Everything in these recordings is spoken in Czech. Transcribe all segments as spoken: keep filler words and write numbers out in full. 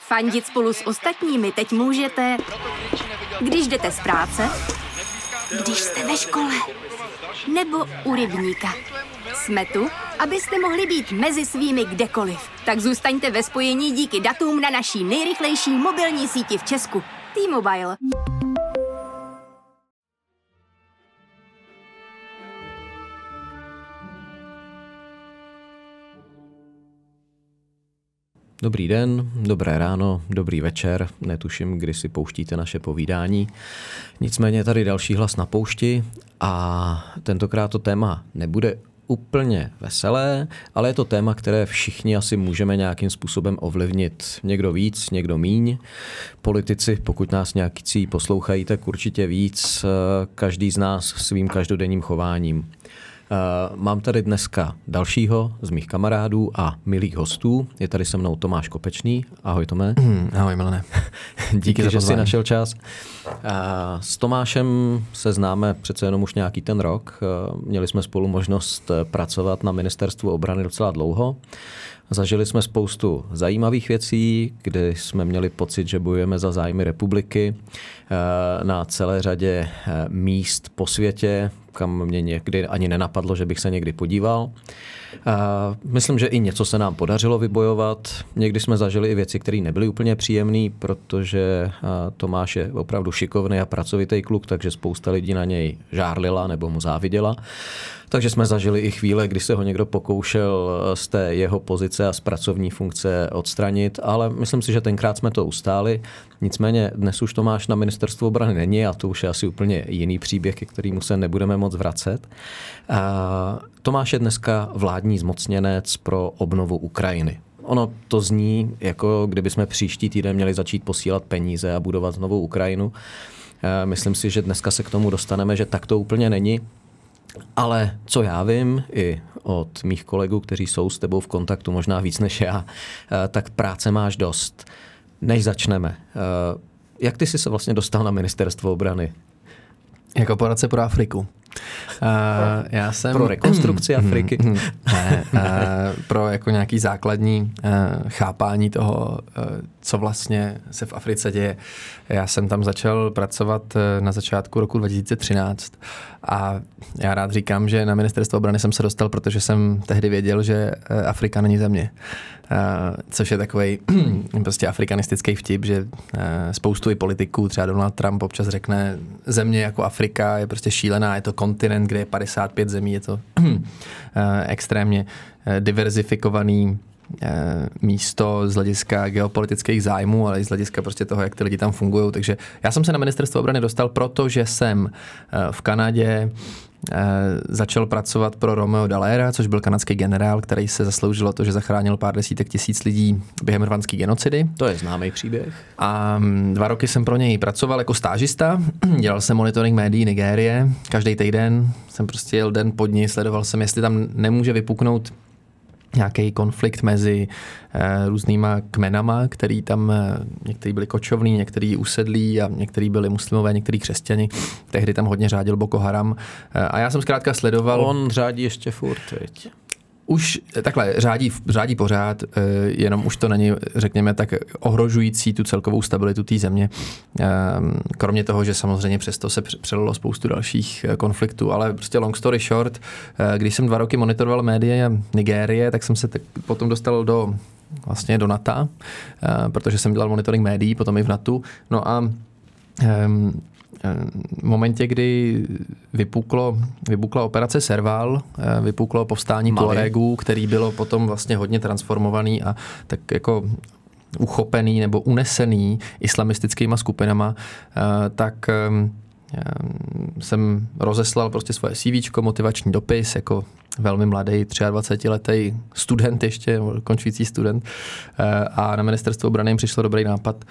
Fandit spolu s ostatními teď můžete, když jdete z práce, když jste ve škole, nebo u rybníka. Jsme tu, abyste mohli být mezi svými kdekoliv. Tak zůstaňte ve spojení díky datům na naší nejrychlejší mobilní síti v Česku. T-Mobile. Dobrý den, dobré ráno, dobrý večer, netuším, kdy si pouštíte naše povídání. Nicméně tady další hlas na poušti a tentokrát to téma nebude úplně veselé, ale je to téma, které všichni asi můžeme nějakým způsobem ovlivnit. Někdo víc, někdo míň. Politici, pokud nás nějakí poslouchají, tak určitě víc, každý z nás svým každodenním chováním. Mám tady dneska dalšího z mých kamarádů a milých hostů. Je tady se mnou Tomáš Kopečný. Ahoj, Tome. Mm, ahoj, Milane. Díky, Díky že jsi našel čas. S Tomášem se známe přece jenom už nějaký ten rok. Měli jsme spolu možnost pracovat na Ministerstvu obrany docela dlouho. Zažili jsme spoustu zajímavých věcí, kdy jsme měli pocit, že bojujeme za zájmy republiky na celé řadě míst po světě, kam mě někdy ani nenapadlo, že bych se někdy podíval. Myslím, že i něco se nám podařilo vybojovat. Někdy jsme zažili i věci, které nebyly úplně příjemné, protože Tomáš je opravdu šikovný a pracovitý kluk, takže spousta lidí na něj žárlila nebo mu záviděla. Takže jsme zažili i chvíle, kdy se ho někdo pokoušel z té jeho pozice a z pracovní funkce odstranit, ale myslím si, že tenkrát jsme to ustáli. Nicméně dnes už Tomáš na Ministerstvu obrany není a to už je asi úplně jiný příběh, ke kterému se nebudeme moc vracet. A Tomáš je dneska vládní zmocněnec pro obnovu Ukrajiny. Ono to zní, jako kdybychom příští týden měli začít posílat peníze a budovat novou Ukrajinu. Myslím si, že dneska se k tomu dostaneme, že tak to úplně není. Ale co já vím i od mých kolegů, kteří jsou s tebou v kontaktu možná víc než já, tak práce máš dost. Než začneme, jak ty jsi se vlastně dostal na Ministerstvo obrany? Jako poradce pro Afriku. Uh, já jsem... Pro rekonstrukci Afriky? ne, uh, pro jako nějaký základní uh, chápání toho, uh, co vlastně se v Africe děje. Já jsem tam začal pracovat uh, na začátku roku dva tisíce třináct a já rád říkám, že na Ministerstvo obrany jsem se dostal, protože jsem tehdy věděl, že uh, Afrika není země. Uh, což je takovej prostě afrikanistický vtip, že uh, spoustu i politiků, třeba Donald Trump občas řekne, země jako Afrika je prostě šílená, je to kontinent, kde je padesát pět zemí, je to uh, extrémně uh, diverzifikovaný uh, místo z hlediska geopolitických zájmů, ale i z hlediska prostě toho, jak ty lidi tam fungují. Takže já jsem se na Ministerstvo obrany dostal, protože jsem uh, v Kanadě začal pracovat pro Romeo Dallaira, což byl kanadský generál, který se zasloužil o to, že zachránil pár desítek tisíc lidí během rwandské genocidy. To je známý příběh. A dva roky jsem pro něj pracoval jako stážista. Dělal jsem monitoring médií Nigérie. Každý týden jsem prostě jel den pod ní, sledoval jsem, jestli tam nemůže vypuknout nějaký konflikt mezi eh, různýma kmenama, který tam, eh, některý byli kočovní, některý usedlí a některý byli muslimové, některý křesťani. Tehdy tam hodně řádil Boko Haram. Eh, a já jsem zkrátka sledoval... On řádí ještě furt, veď. Už takhle řádí, řádí pořád, jenom už to není, řekněme, tak ohrožující tu celkovou stabilitu té země. Kromě toho, že samozřejmě přesto se přelilo spoustu dalších konfliktů, ale prostě long story short, když jsem dva roky monitoroval média Nigérie, tak jsem se tak potom dostal do vlastně do NATO, protože jsem dělal monitoring médií, potom i v NATO. No a v momentě, kdy vypuklo, vypukla operace Serval, vypuklo povstání Tuaregů, který bylo potom vlastně hodně transformovaný a tak jako uchopený nebo unesený islamistickýma skupinama, tak jsem rozeslal prostě svoje CVčko, motivační dopis jako velmi mladý, dvacetiletý student ještě, končící student, a na Ministerstvo obrany jim přišlo dobrý nápad,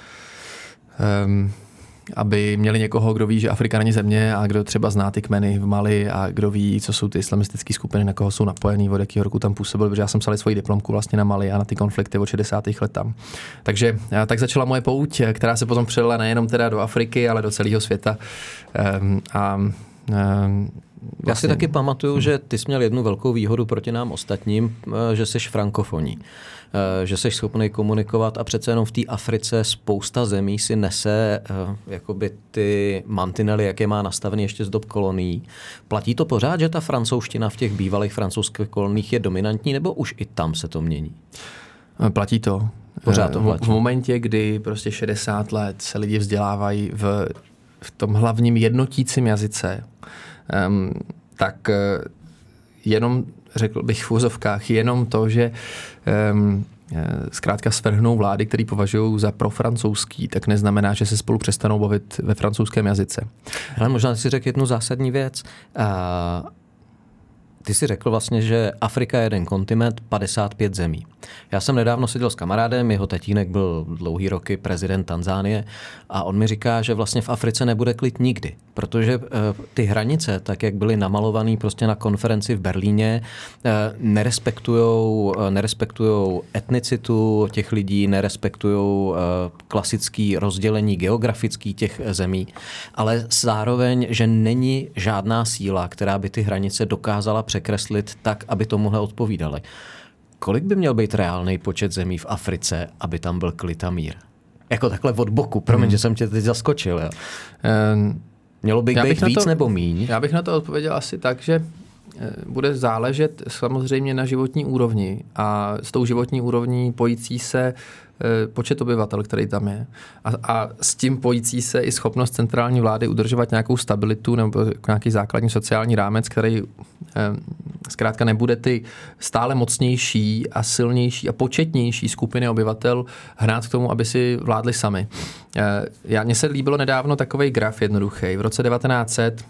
aby měli někoho, kdo ví, že Afrika není země a kdo třeba zná ty kmeny v Mali a kdo ví, co jsou ty islamistické skupiny, na koho jsou napojený, od jakého roku tam působil, protože já jsem psal svoji diplomku vlastně na Mali a na ty konflikty od šedesátých let tam. Takže tak začala moje pouť, která se potom přelila nejenom teda do Afriky, ale do celého světa. A Já si taky pamatuju, hmm. že ty jsi měl jednu velkou výhodu proti nám ostatním, že jsi frankofonní, že jsi schopný komunikovat a přece jenom v té Africe spousta zemí si nese jakoby ty mantinely, jak je má nastavený ještě z dob kolonií. Platí to pořád, že ta francouzština v těch bývalých francouzských koloniích je dominantní, nebo už i tam se to mění? Platí to. Pořád to platí. V momentě, kdy prostě šedesát let se lidi vzdělávají v, v tom hlavním jednotícím jazyce, um, tak jenom, řekl bych v úzovkách, jenom to, že um, zkrátka svrhnou vlády, které považují za profrancouzský, tak neznamená, že se spolu přestanou bavit ve francouzském jazyce. Ale možná si řekl jednu zásadní věc. Uh, Ty jsi řekl vlastně, že Afrika je jeden kontinent, padesát pět zemí. Já jsem nedávno seděl s kamarádem, jeho tatínek byl dlouhý roky prezident Tanzánie a on mi říká, že vlastně v Africe nebude klid nikdy, protože ty hranice, tak jak byly namalované prostě na konferenci v Berlíně, nerespektujou, nerespektujou etnicitu těch lidí, nerespektujou klasický rozdělení geografický těch zemí, ale zároveň, že není žádná síla, která by ty hranice dokázala překreslit tak, aby tomuhle odpovídali. Kolik by měl být reálný počet zemí v Africe, aby tam byl klid a mír? Jako takhle od boku. Promiň, hmm. že jsem tě teď zaskočil. Jo. Um, Mělo by být víc to, nebo míň? Já bych na to odpověděl asi tak, že bude záležet samozřejmě na životní úrovni a s tou životní úrovní pojící se počet obyvatel, který tam je. A, a s tím pojící se i schopnost centrální vlády udržovat nějakou stabilitu nebo nějaký základní sociální rámec, který eh, zkrátka nebude ty stále mocnější a silnější a početnější skupiny obyvatel hnát k tomu, aby si vládli sami. Eh, já, mně se líbilo nedávno takovej graf jednoduchý. V roce devatenáct set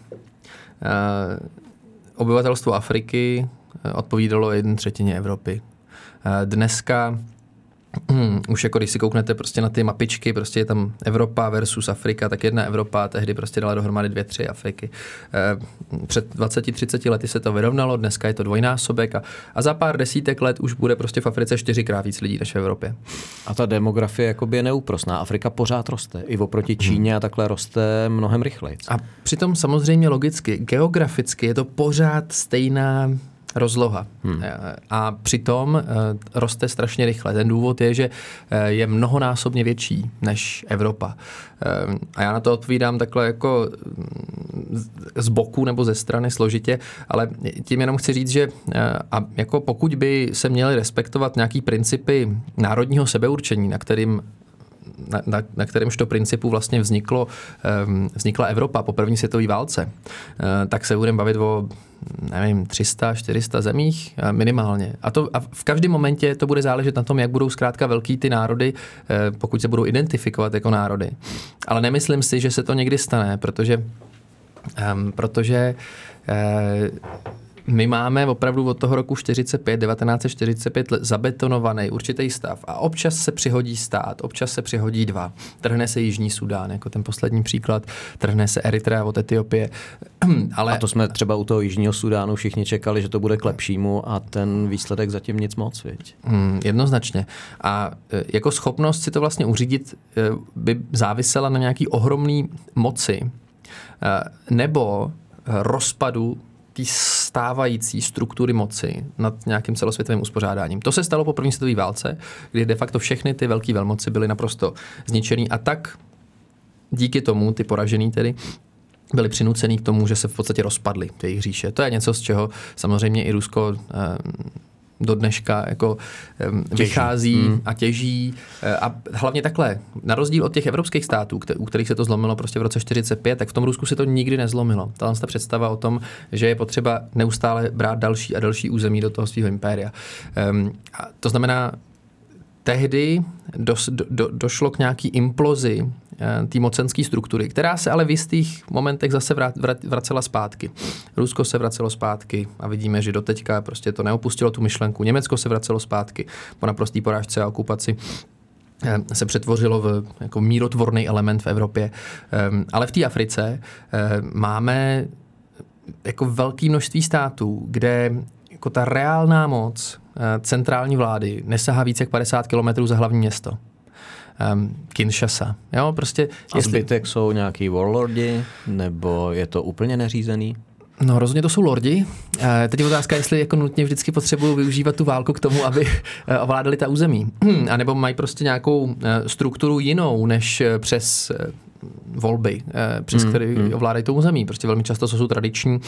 eh, obyvatelstvo Afriky odpovídalo jedné třetině Evropy. Eh, dneska Hmm, už jako když si kouknete prostě na ty mapičky, prostě je tam Evropa versus Afrika, tak jedna Evropa tehdy prostě dala dohromady dvě, tři Afriky. E, před dvaceti třiceti lety se to vyrovnalo, dneska je to dvojnásobek a, a za pár desítek let už bude prostě v Africe čtyřikrát víc lidí než v Evropě. A ta demografie jakoby je neúprosná. Afrika pořád roste. I oproti Číně hmm. a takhle roste mnohem rychleji. A přitom samozřejmě logicky, geograficky je to pořád stejná rozloha. Hmm. A přitom uh, roste strašně rychle. Ten důvod je, že uh, je mnohonásobně větší než Evropa. Uh, a já na to odpovídám takhle jako z boku nebo ze strany složitě, ale tím jenom chci říct, že uh, a jako pokud by se měly respektovat nějaký principy národního sebeurčení, na kterým Na, na, na kterémž to principu vlastně vzniklo, um, vznikla Evropa po první světové válce, uh, tak se budeme bavit o, nevím, tři sta, čtyři sta zemích uh, minimálně. A, to, a v každém momentě to bude záležet na tom, jak budou zkrátka velký ty národy, uh, pokud se budou identifikovat jako národy. Ale nemyslím si, že se to někdy stane, protože, um, protože uh, my máme opravdu od toho roku čtyřicet pět, devatenáct set čtyřicet pět zabetonovaný určitý stav a občas se přihodí stát, občas se přihodí dva. Trhne se Jižní Súdán, jako ten poslední příklad, trhne se Eritrea od Etiopie. Ale... A to jsme třeba u toho Jižního Súdánu všichni čekali, že to bude k lepšímu a ten výsledek zatím nic moc, viď? Hmm, jednoznačně. A jako schopnost si to vlastně uřídit by závisela na nějaký ohromný moci nebo rozpadu té stávající struktury moci nad nějakým celosvětovým uspořádáním. To se stalo po první světové válce, kdy de facto všechny ty velké velmoci byly naprosto zničený a tak díky tomu ty poražený tedy byli přinucený k tomu, že se v podstatě rozpadly ty jejich říše. To je něco, z čeho samozřejmě i Rusko eh, do dneška jako um, vychází mm. a těží. A hlavně takhle, na rozdíl od těch evropských států, u kterých se to zlomilo prostě v roce čtyřicet pět, tak v tom Rusku se to nikdy nezlomilo. Ta představa o tom, že je potřeba neustále brát další a další území do toho svého impéria. Um, a to znamená, tehdy dos, do, do, došlo k nějaký implozi té mocenské struktury, která se ale v jistých momentech zase vrat, vrat, vracela zpátky. Rusko se vracelo zpátky a vidíme, že doteďka prostě to neopustilo tu myšlenku. Německo se vracelo zpátky po naprostý porážce a okupaci. Se přetvořilo v jako mírotvorný element v Evropě. Ale v té Africe máme jako velké množství států, kde jako ta reálná moc centrální vlády nesahá více jak padesát kilometrů za hlavní město. Um, Kinshasa. Jo, prostě a jestli... zbytek jsou nějaký warlordi, nebo je to úplně neřízený? No rozhodně to jsou lordi. Teď je otázka, jestli jako nutně vždycky potřebují využívat tu válku k tomu, aby ovládali ta území. A nebo mají prostě nějakou strukturu jinou, než přes volby, přes hmm, které hmm. ovládají to území. Prostě velmi často jsou tradiční,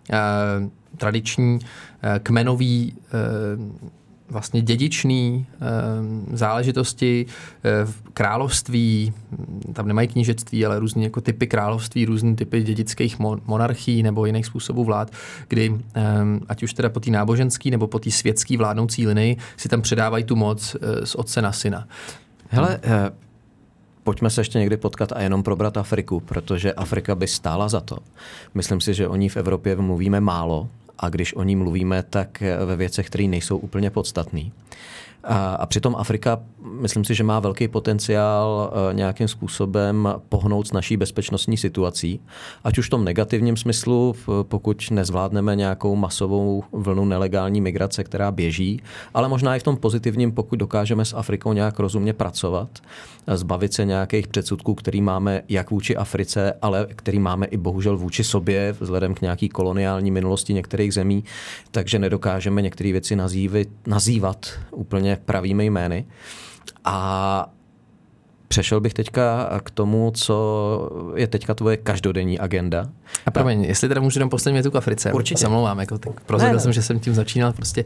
tradiční kmenový vlastně dědičný e, záležitosti, e, království, tam nemají knížectví, ale různý jako typy království, různý typy dědických mon- monarchií nebo jiných způsobů vlád, kdy e, ať už teda po té náboženský nebo po té světský vládnoucí linii si tam předávají tu moc e, z otce na syna. Hele, e, pojďme se ještě někdy potkat a jenom probrat Afriku, protože Afrika by stála za to. Myslím si, že o ní v Evropě mluvíme málo, a když o ní mluvíme, tak ve věcech, které nejsou úplně podstatné. A, a přitom Afrika, myslím si, že má velký potenciál nějakým způsobem pohnout s naší bezpečnostní situací. Ať už v tom negativním smyslu, pokud nezvládneme nějakou masovou vlnu nelegální migrace, která běží, ale možná i v tom pozitivním, pokud dokážeme s Afrikou nějak rozumně pracovat, zbavit se nějakých předsudků, který máme jak vůči Africe, ale který máme i bohužel vůči sobě, vzhledem k nějaký koloniální minulosti některých zemí, takže nedokážeme některé věci nazývat, nazývat úplně pravými jmény. A přešel bych teďka k tomu, co je teďka tvoje každodenní agenda. A promiň, Ta... jestli teda můžu jenom poslední větu k Africe. Určitě. Zamlouvám, jako tak prozradil jsem, že jsem tím začínal, prostě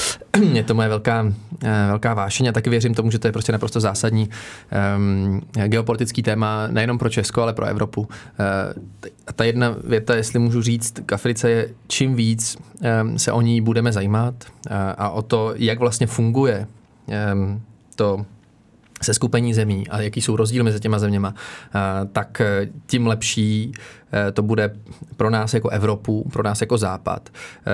je to moje velká, velká vášeň a taky věřím tomu, že to je prostě naprosto zásadní um, geopolitický téma nejenom pro Česko, ale pro Evropu. Uh, ta jedna věta, jestli můžu říct, k Africe je, čím víc um, se o ní budeme zajímat uh, a o to, jak vlastně funguje um, to seskupení zemí a jaký jsou rozdíly mezi těma zeměma, tak tím lepší to bude pro nás jako Evropu, pro nás jako Západ.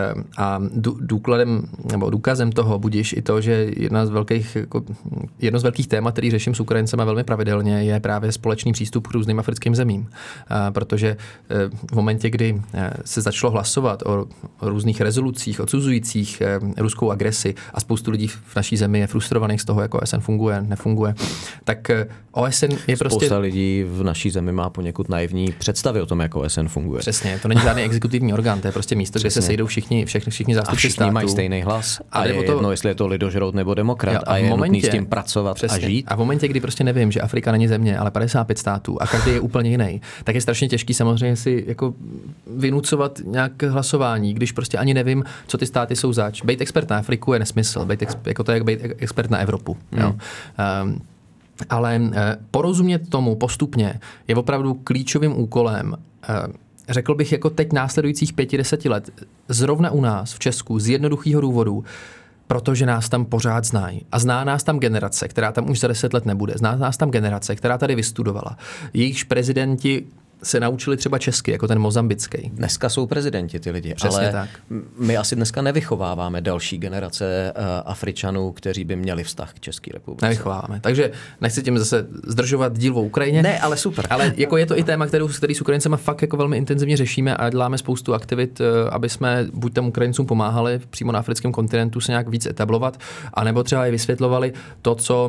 A důkladem nebo důkazem toho budíš i to, že jedna z velkých, jako, jedno z velkých témat, který řeším s Ukrajincema velmi pravidelně, je právě společný přístup k různým africkým zemím. Protože v momentě, kdy se začalo hlasovat o různých rezolucích odsuzujících ruskou agresi a spoustu lidí v naší zemi je frustrovaných z toho, jak O S N funguje, nefunguje, tak O S N je Spousta prostě... Spousta lidí v naší zemi má poněkud naivní představy o tom, jak O S N funguje. Přesně, to není žádný exekutivní orgán, to je prostě místo, Přesně. kde se sejdou všichni, všichni, všichni zástupci států. A všichni států. mají stejný hlas a, a je to... jedno, jestli je to lidožrout nebo demokrat jo, a, a je momentě, nutný s tím pracovat přesně. a žít. A v momentě, kdy prostě nevím, že Afrika není země, ale padesát pět států a každý je úplně jiný, tak je strašně těžký samozřejmě si jako vynucovat nějak hlasování, když prostě ani nevím, co ty státy jsou zač. Bejt expert na Afriku je nesmysl, bejt ex, jako to je jak bejt expert na Evropu. Hmm. Jo. Um, ale uh, porozumět tomu postupně je opravdu klíčovým úkolem. Uh, řekl bych jako teď následujících pěti, deseti let, zrovna u nás v Česku z jednoduchého důvodu, protože nás tam pořád znají. A zná nás tam generace, která tam už za deset let nebude. Zná nás tam generace, která tady vystudovala. Jejichž prezidenti se naučili třeba česky, jako ten mozambický. Dneska jsou prezidenti ty lidi, Přesně ale tak. my asi dneska nevychováváme další generace uh, Afričanů, kteří by měli vztah k České republice. Nevychováváme. Takže nechci tím zase zdržovat díl o Ukrajině. Ne, ale super. Ale jako je to i téma, kterou, který s Ukrajincema fakt jako velmi intenzivně řešíme a děláme spoustu aktivit, aby jsme buď tam Ukrajincům pomáhali přímo na africkém kontinentu se nějak víc etablovat, anebo třeba i vysvětlovali to, co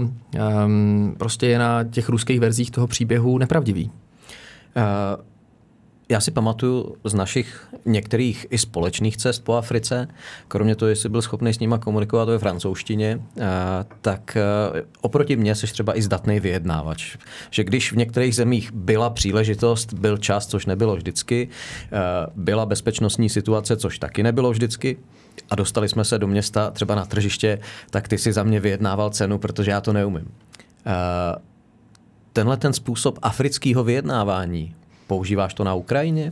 um, prostě je na těch ruských verzích toho příběhu nepravdivý. Uh, já si pamatuju z našich některých i společných cest po Africe, kromě toho, jestli byl schopný s nima komunikovat ve francouzštině, uh, tak uh, oproti mně seš třeba i zdatný vyjednávač. Že když v některých zemích byla příležitost, byl čas, což nebylo vždycky, uh, byla bezpečnostní situace, což taky nebylo vždycky, a dostali jsme se do města třeba na tržiště, tak ty si za mě vyjednával cenu, protože já to neumím. Uh, Tenhle ten způsob afrického vyjednávání, používáš to na Ukrajině?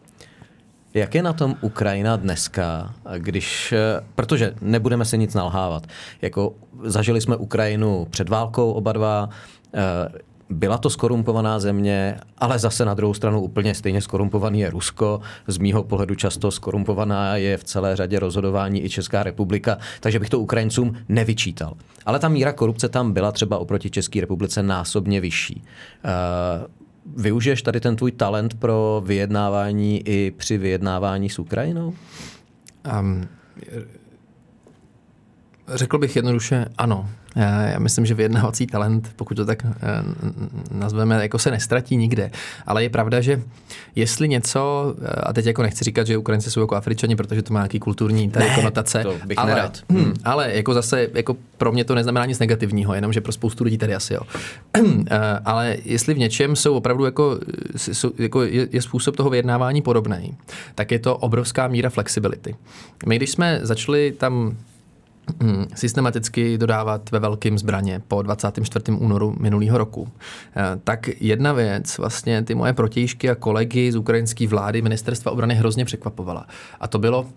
Jak je na tom Ukrajina dneska, když, protože nebudeme se nic nalhávat. Jako zažili jsme Ukrajinu před válkou oba dva, byla to skorumpovaná země, ale zase na druhou stranu úplně stejně skorumpovaný je Rusko. Z mýho pohledu často skorumpovaná je v celé řadě rozhodování i Česká republika, takže bych to Ukrajincům nevyčítal. Ale ta míra korupce tam byla třeba oproti České republice násobně vyšší. Uh, využiješ tady ten tvůj talent pro vyjednávání i při vyjednávání s Ukrajinou? Um, řekl bych jednoduše ano. Já myslím, že vyjednávací talent, pokud to tak nazveme, jako se nestratí nikde. Ale je pravda, že jestli něco, a teď jako nechci říkat, že Ukrajinci jsou jako Afričani, protože to má nějaký kulturní tady ne, konotace, to bych ale, nerad. Hmm, ale jako zase jako pro mě to neznamená nic negativního, jenom že pro spoustu lidí tady asi jo. Ale jestli v něčem jsou opravdu jako, jsou, jako je, je způsob toho vyjednávání podobný, tak je to obrovská míra flexibility. My když jsme začali tam Hmm, systematicky dodávat ve velkým zbraně po dvacátého čtvrtého únoru minulého roku. Tak jedna věc vlastně ty moje protějšky a kolegy z ukrajinské vlády ministerstva obrany hrozně překvapovala. A to bylo,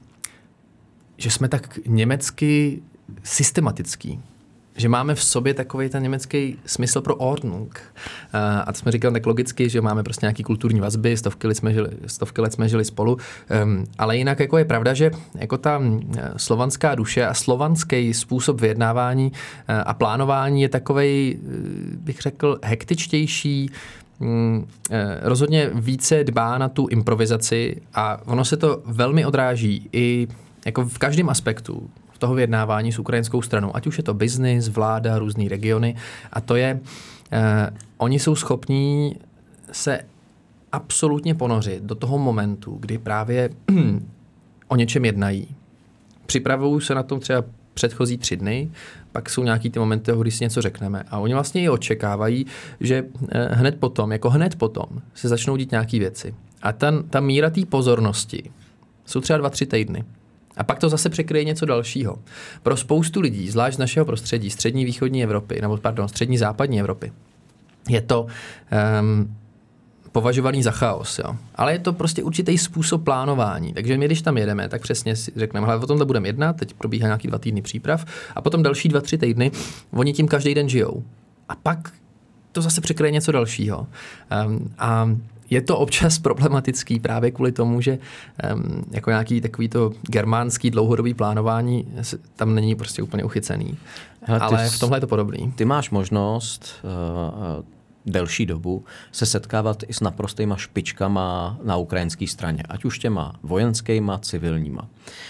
že jsme tak německy systematický. Že máme v sobě takový ten německý smysl pro Ordnung. A to jsme říkali tak logicky, že máme prostě nějaký kulturní vazby, stovky let jsme žili, stovky let jsme žili spolu. Um, ale jinak jako je pravda, že jako ta slovanská duše a slovanský způsob vyjednávání a plánování je takovej, bych řekl, hektičtější, um, rozhodně více dbá na tu improvizaci a ono se to velmi odráží i jako v každém aspektu toho vyjednávání s ukrajinskou stranou, ať už je to biznis, vláda, různý regiony a to je, eh, oni jsou schopní se absolutně ponořit do toho momentu, kdy právě o něčem jednají. Připravují se na tom třeba předchozí tři dny, pak jsou nějaký ty momenty, kdy si něco řekneme a oni vlastně i očekávají, že eh, hned potom, jako hned potom se začnou dít nějaký věci. A ten, ta míra té pozornosti jsou třeba dva, tři týdny. A pak to zase překryje něco dalšího. Pro spoustu lidí, zvlášť z našeho prostředí, střední východní Evropy, nebo pardon, střední západní Evropy, je to um, považovaný za chaos. Jo. Ale je to prostě určitý způsob plánování. Takže my, když tam jedeme, tak přesně si řekneme, hele, o tomhle budeme jednat, teď probíhá nějaký dva týdny příprav a potom další dva, tři týdny, oni tím každý den žijou. A pak to zase překryje něco dalšího. Um, a je to občas problematický právě kvůli tomu, že um, jako nějaký takový to germánský dlouhodobý plánování tam není prostě úplně uchycený. Hele, ale v tomhle je to podobný. Ty máš možnost uh, delší dobu se setkávat i s naprostýma špičkama na ukrajinské straně, ať už těma vojenskýma, civilníma.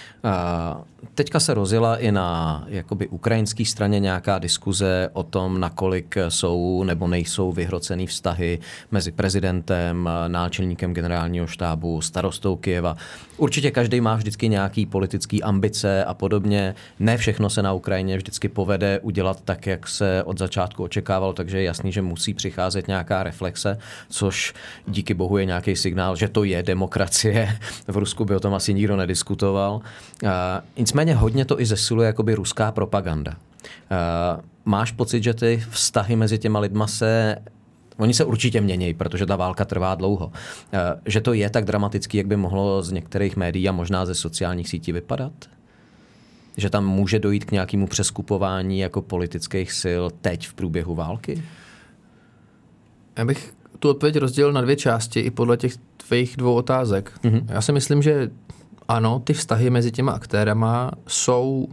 Uh, teďka se rozjela i na jakoby ukrajinské straně nějaká diskuze o tom, nakolik jsou nebo nejsou vyhrocený vztahy mezi prezidentem, náčelníkem generálního štábu, starostou Kyjeva. Určitě každý má vždycky nějaký politický ambice a podobně. Ne všechno se na Ukrajině vždycky povede udělat tak, jak se od začátku očekávalo, takže je jasný, že musí přicházet nějaká reflexe, což díky bohu je nějaký signál, že to je demokracie. V Rusku by o tom asi nikdo nediskutoval. Uh, nicméně hodně to i zesiluje jakoby ruská propaganda. Uh, máš pocit, že ty vztahy mezi těma lidma se, oni se určitě mění, protože ta válka trvá dlouho, uh, že to je tak dramatický, jak by mohlo z některých médií a možná ze sociálních sítí vypadat? Že tam může dojít k nějakému přeskupování jako politických sil teď v průběhu války? Já bych tu odpověď rozdělil na dvě části i podle těch tvých dvou otázek. Mm-hmm. Já si myslím, že ano, ty vztahy mezi těma aktérama jsou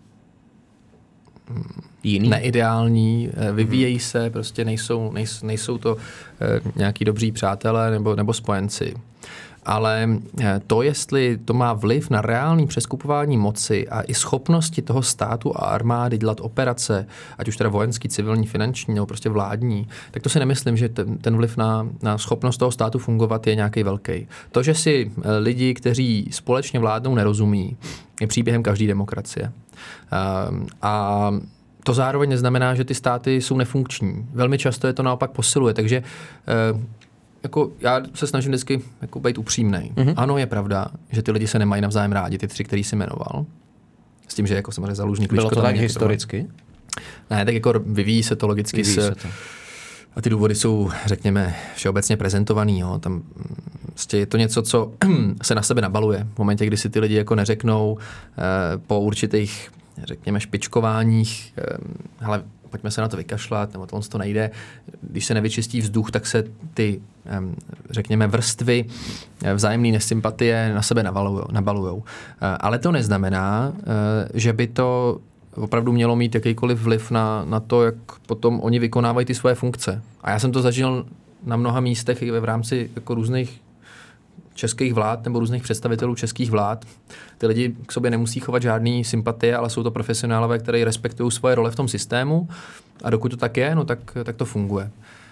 jiný, neideální, vyvíjejí se, prostě nejsou, nejsou, nejsou to nějaký dobří přátelé nebo, nebo spojenci. Ale to, jestli to má vliv na reálný přeskupování moci a i schopnosti toho státu a armády dělat operace, ať už teda vojenský, civilní, finanční nebo prostě vládní, tak to si nemyslím, že ten, ten vliv na, na schopnost toho státu fungovat je nějaký velký. To, že si lidi, kteří společně vládnou, nerozumí, je příběhem každé demokracie. A to zároveň neznamená, že ty státy jsou nefunkční. Velmi často je to naopak posiluje, takže jako já se snažím vždycky jako být upřímnej. Mm-hmm. Ano, je pravda, že ty lidi se nemají navzájem rádi, ty tři, který jsi jmenoval. S tím, že jako samozřejmě Zalužný Kličko. Bylo to tak historicky? Ne, tak jako vyvíjí se to logicky. Vyvíjí s, se to. A ty důvody jsou, řekněme, všeobecně prezentovaný. Jo. Tam vlastně je to něco, co se na sebe nabaluje. V momentě, kdy si ty lidi jako neřeknou eh, po určitých, řekněme, špičkováních, eh, hele, pojďme se na to vykašlat, nebo to, to nejde. Když se nevyčistí vzduch, tak se ty, řekněme, vrstvy vzájemné nesympatie na sebe nabalujou. Ale to neznamená, že by to opravdu mělo mít jakýkoliv vliv na, na to, jak potom oni vykonávají ty svoje funkce. A já jsem to zažil na mnoha místech i v rámci jako různých českých vlád nebo různých představitelů českých vlád. Ty lidi k sobě nemusí chovat žádný sympatie, ale jsou to profesionálové, kteří respektují svoje role v tom systému a dokud to tak je, no tak, tak to funguje.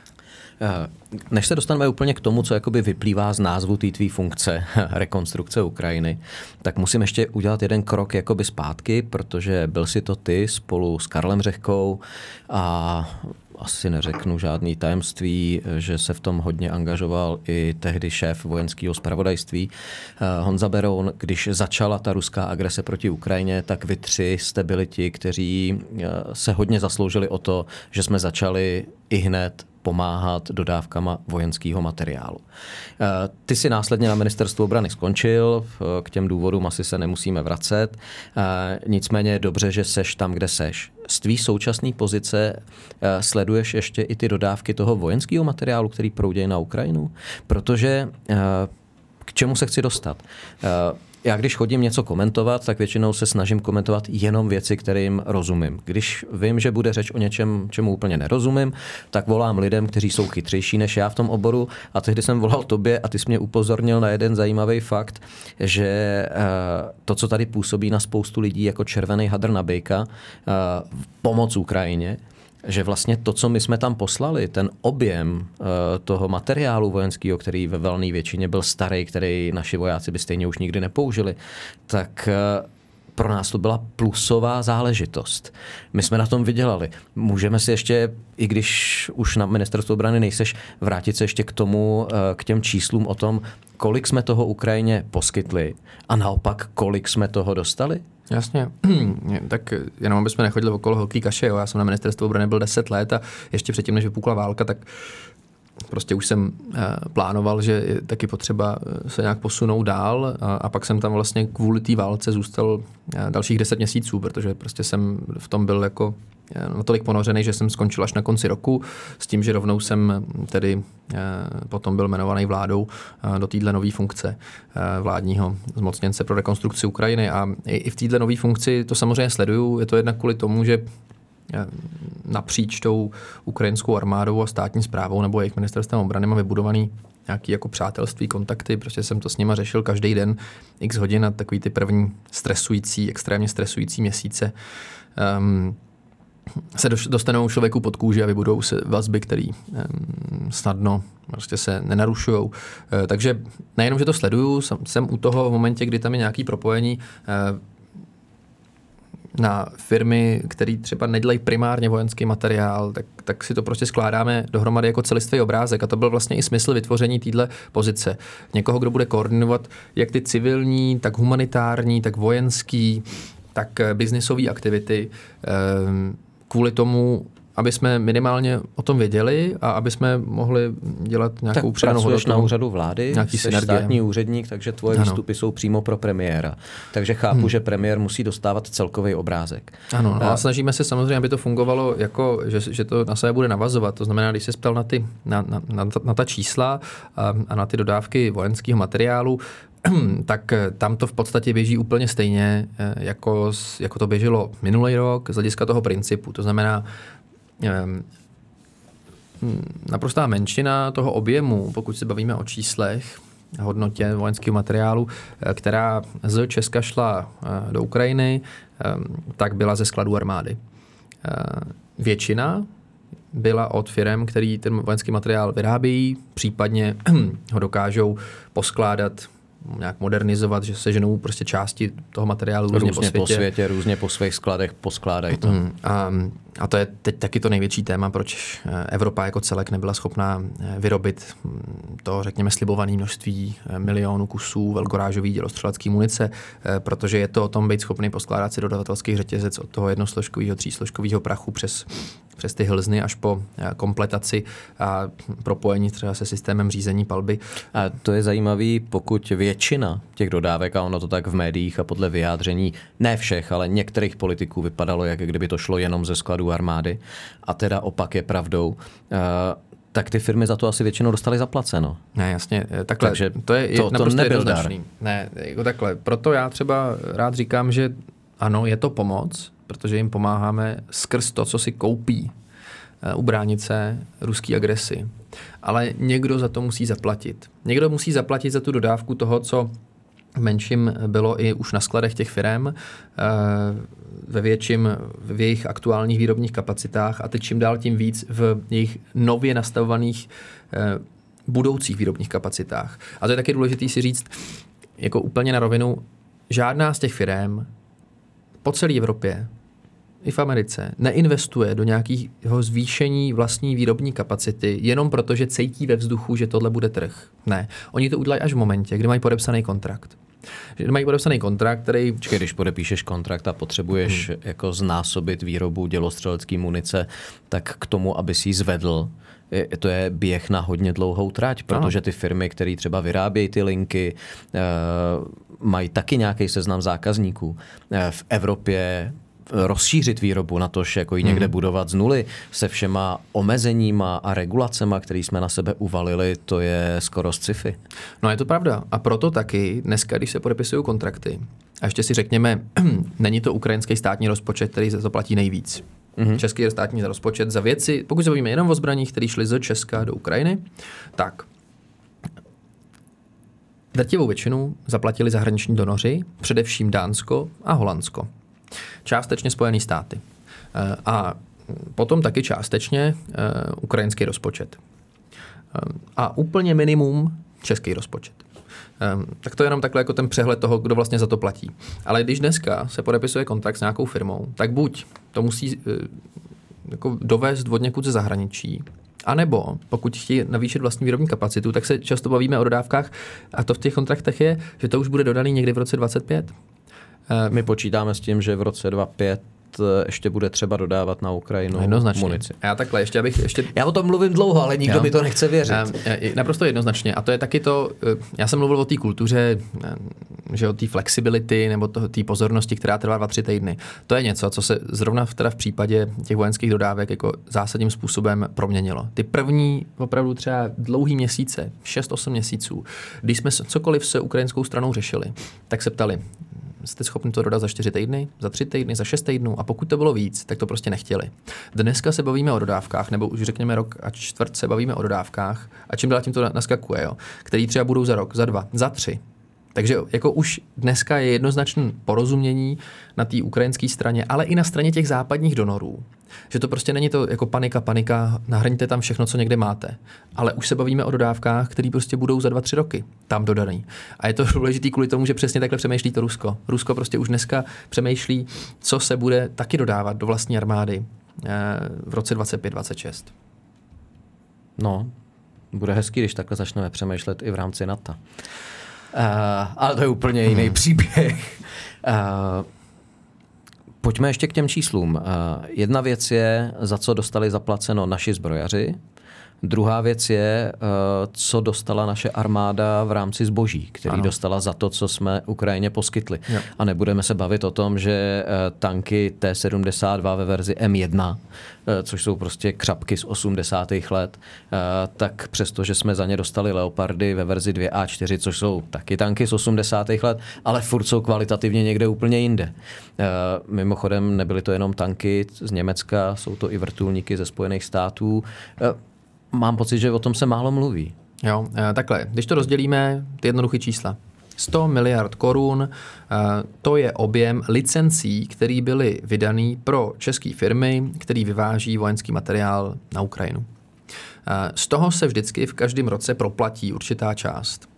Než se dostaneme úplně k tomu, co jakoby vyplývá z názvu té tvý funkce rekonstrukce Ukrajiny, tak musím ještě udělat jeden krok jakoby zpátky, protože byl si to ty spolu s Karlem Řehkou a asi neřeknu žádný tajemství, že se v tom hodně angažoval i tehdy šéf vojenského zpravodajství Honza Beroun. Když začala ta ruská agrese proti Ukrajině, tak vy tři jste byli ti, kteří se hodně zasloužili o to, že jsme začali ihned pomáhat dodávkama vojenského materiálu. Ty si následně na ministerstvu obrany skončil, k těm důvodům asi se nemusíme vracet, nicméně je dobře, že seš tam, kde seš. Z tvý současné pozice sleduješ ještě i ty dodávky toho vojenského materiálu, který proudí na Ukrajinu? Protože k čemu se chci dostat? Já když chodím něco komentovat, tak většinou se snažím komentovat jenom věci, kterým rozumím. Když vím, že bude řeč o něčem, čemu úplně nerozumím, tak volám lidem, kteří jsou chytřejší než já v tom oboru a tehdy jsem volal tobě a ty jsi mě upozornil na jeden zajímavý fakt, že to, co tady působí na spoustu lidí jako červený hadr na bejka, pomoc Ukrajině, že vlastně to, co my jsme tam poslali, ten objem uh, toho materiálu vojenského, který ve valné většině byl starý, který naši vojáci by stejně už nikdy nepoužili, tak uh, pro nás to byla plusová záležitost. My jsme na tom vydělali. Můžeme si ještě, i když už na ministerstvu obrany nejseš, vrátit se ještě k tomu, uh, k těm číslům o tom, kolik jsme toho Ukrajině poskytli a naopak, kolik jsme toho dostali? Jasně, tak jenom abychom nechodili okolo holký kaše, jo. Já jsem na ministerstvu obrany byl deset let a ještě předtím, než vypukla válka, tak prostě už jsem plánoval, že je taky potřeba se nějak posunout dál a, a pak jsem tam vlastně kvůli té válce zůstal dalších deset měsíců, protože prostě jsem v tom byl jako natolik ponořený, že jsem skončil až na konci roku s tím, že rovnou jsem tedy potom byl jmenovaný vládou do téhle nové funkce vládního zmocněnce pro rekonstrukci Ukrajiny a i v téhle nové funkci to samozřejmě sleduju. Je to jednak kvůli tomu, že napříč tou ukrajinskou armádou a státní správou nebo jejich ministerstvem obrany má vybudovaný nějaký jako přátelství, kontakty, prostě jsem to s nima řešil každý den x hodin a takový ty první stresující, extrémně stresující měsíce um, se dostanou člověku pod kůži a vybudou se vazby, které um, snadno prostě se nenarušujou. Uh, takže nejenom, že to sleduju, jsem, jsem u toho v momentě, kdy tam je nějaký propojení uh, na firmy, které třeba nedělají primárně vojenský materiál, tak, tak si to prostě skládáme dohromady jako celistvý obrázek. A to byl vlastně i smysl vytvoření téhle pozice. Někoho, kdo bude koordinovat jak ty civilní, tak humanitární, tak vojenský, tak biznisové aktivity. Kvůli tomu, aby jsme minimálně o tom věděli a aby jsme mohli dělat nějakou přidanou hodnotu. Tak pracuješ na úřadu vlády, jsi státní úředník, takže tvoje ano. výstupy jsou přímo pro premiéra. Takže chápu, hmm. že premiér musí dostávat celkový obrázek. Ano, no a snažíme se samozřejmě, aby to fungovalo, jako, že, že to na sebe bude navazovat. To znamená, když se ptal na, ty, na, na, na, na ta čísla a, a na ty dodávky vojenského materiálu, tak tam to v podstatě běží úplně stejně, jako, jako to běželo minulý rok z hlediska toho principu. To znamená, naprostá menšina toho objemu, pokud se bavíme o číslech, hodnotě vojenského materiálu, která z Česka šla do Ukrajiny, tak byla ze skladů armády. Většina byla od firem, který ten vojenský materiál vyrábějí, případně ho dokážou poskládat, nějak modernizovat, že se ženou prostě části toho materiálu různě, různě po světě. po světě, různě po svých skladech poskládají to. Mm, a, a to je teď taky to největší téma, proč Evropa jako celek nebyla schopná vyrobit to, řekněme, slibované množství milionů kusů velkorážový dělostřelecké munice, protože je to o tom být schopný poskládat si dodavatelský řetězec od toho jednosložkového, třísložkového prachu přes přes ty hlzny až po kompletaci a propojení třeba se systémem řízení palby. A to je zajímavý, pokud většina těch dodávek, a ono to tak v médiích a podle vyjádření, ne všech, ale některých politiků vypadalo, jak kdyby to šlo jenom ze skladů armády, a teda opak je pravdou, tak ty firmy za to asi většinou dostaly zaplaceno. Ne, jasně, takhle, takže to je to, naprosto to nebyl jednoznačný. Dar. Ne, jako takhle, proto já třeba rád říkám, že ano, je to pomoc, protože jim pomáháme skrz to, co si koupí. ubránit se ruské agresi. Ale někdo za to musí zaplatit. Někdo musí zaplatit za tu dodávku toho, co v menším bylo i už na skladech těch firem, ve větším v jejich aktuálních výrobních kapacitách a teď čím dál tím víc v jejich nově nastavovaných budoucích výrobních kapacitách. A to je taky důležité si říct, jako úplně na rovinu, žádná z těch firem po celé Evropě i v Americe neinvestuje do nějakého zvýšení vlastní výrobní kapacity jenom proto, že cítí ve vzduchu, že tohle bude trh. Ne. Oni to udělají až v momentě, kdy mají podepsaný kontrakt. Že mají podepsaný kontrakt, který... Počkej, když podepíšeš kontrakt a potřebuješ hmm. jako znásobit výrobu dělostřelecké munice, tak k tomu, aby si ji zvedl, je, to je běh na hodně dlouhou trať, protože ty firmy, které třeba vyrábějí ty linky, e, mají taky nějaký seznam zákazníků. E, v Evropě rozšířit výrobu na to, že jako ji někde hmm. budovat z nuly se všema omezeníma a regulacema, které jsme na sebe uvalili, to je skoro sci-fi. No je to pravda. A proto taky dneska, když se podepisují kontrakty, a ještě si řekněme, není to ukrajinský státní rozpočet, který za to platí nejvíc. Mm-hmm. Český státní rozpočet za věci, pokud se bavíme jenom o zbraních, které šly z Česka do Ukrajiny, tak drtivou většinu zaplatili zahraniční donoři, především Dánsko a Holandsko. Částečně Spojené státy. A potom taky částečně ukrajinský rozpočet. A úplně minimum český rozpočet. Tak to je jenom takhle jako ten přehled toho, kdo vlastně za to platí. Ale když dneska se podepisuje kontrakt s nějakou firmou, tak buď to musí jako dovést od někud ze zahraničí, a nebo pokud chtějí navýšit vlastní výrobní kapacitu, tak se často bavíme o dodávkách a to v těch kontraktech je, že to už bude dodaný někdy v roce dvacet pět. My počítáme s tím, že v roce dvacet pět ještě bude třeba dodávat na Ukrajinu jednoznačně. Munici. Já takhle, ještě abych... Ještě... Já o tom mluvím dlouho, ale nikdo jo. mi to nechce věřit. Naprosto jednoznačně. A to je taky to, já jsem mluvil o té kultuře, že o té flexibility nebo té pozornosti, která trvá dva, tři týdny. To je něco, co se zrovna v, teda v případě těch vojenských dodávek jako zásadním způsobem proměnilo. Ty první opravdu třeba dlouhý měsíce, šest osm měsíců, když jsme cokoliv se ukrajinskou stranou řešili, tak se ptali, jste schopni to dodat za čtyři týdny, za tři týdny, za šest týdnů a pokud to bylo víc, tak to prostě nechtěli. Dneska se bavíme o dodávkách, nebo už řekněme rok a čtvrt se bavíme o dodávkách a čím dál tím to naskakuje, jo, který třeba budou za rok, za dva, za tři. Takže jako už dneska je jednoznačné porozumění na té ukrajinské straně, ale i na straně těch západních donorů. Že to prostě není to jako panika, panika, nahrňte tam všechno, co někde máte. Ale už se bavíme o dodávkách, které prostě budou za dva, tři roky tam dodaný. A je to důležitý kvůli tomu, že přesně takhle přemýšlí to Rusko. Rusko prostě už dneska přemýšlí, co se bude taky dodávat do vlastní armády v roce dvacet pět dvacet šest. No, bude hezký, když takhle začneme přemýšlet i v rámci NATO. Uh, ale to je úplně jiný hmm. příběh. Uh, pojďme ještě k těm číslům. Uh, jedna věc je, za co dostali zaplaceno naši zbrojaři. Druhá věc je, uh, co dostala naše armáda v rámci zboží, který ano. dostala za to, co jsme Ukrajině poskytli. Jo. A nebudeme se bavit o tom, že uh, tanky T sedmdesát dva ve verzi M jedna, uh, což jsou prostě křapky z osmdesátých let, uh, tak přesto, že jsme za ně dostali Leopardy ve verzi dvě A čtyři, což jsou taky tanky z osmdesátých let, ale furt jsou kvalitativně někde úplně jinde. Uh, mimochodem nebyly to jenom tanky z Německa, jsou to i vrtulníky ze Spojených států. Uh, Mám pocit, že o tom se málo mluví. Jo, takhle. Když to rozdělíme, ty jednoduché čísla. sto miliard korun, to je objem licencí, které byly vydaný pro české firmy, které vyváží vojenský materiál na Ukrajinu. Z toho se vždycky v každém roce proplatí určitá část.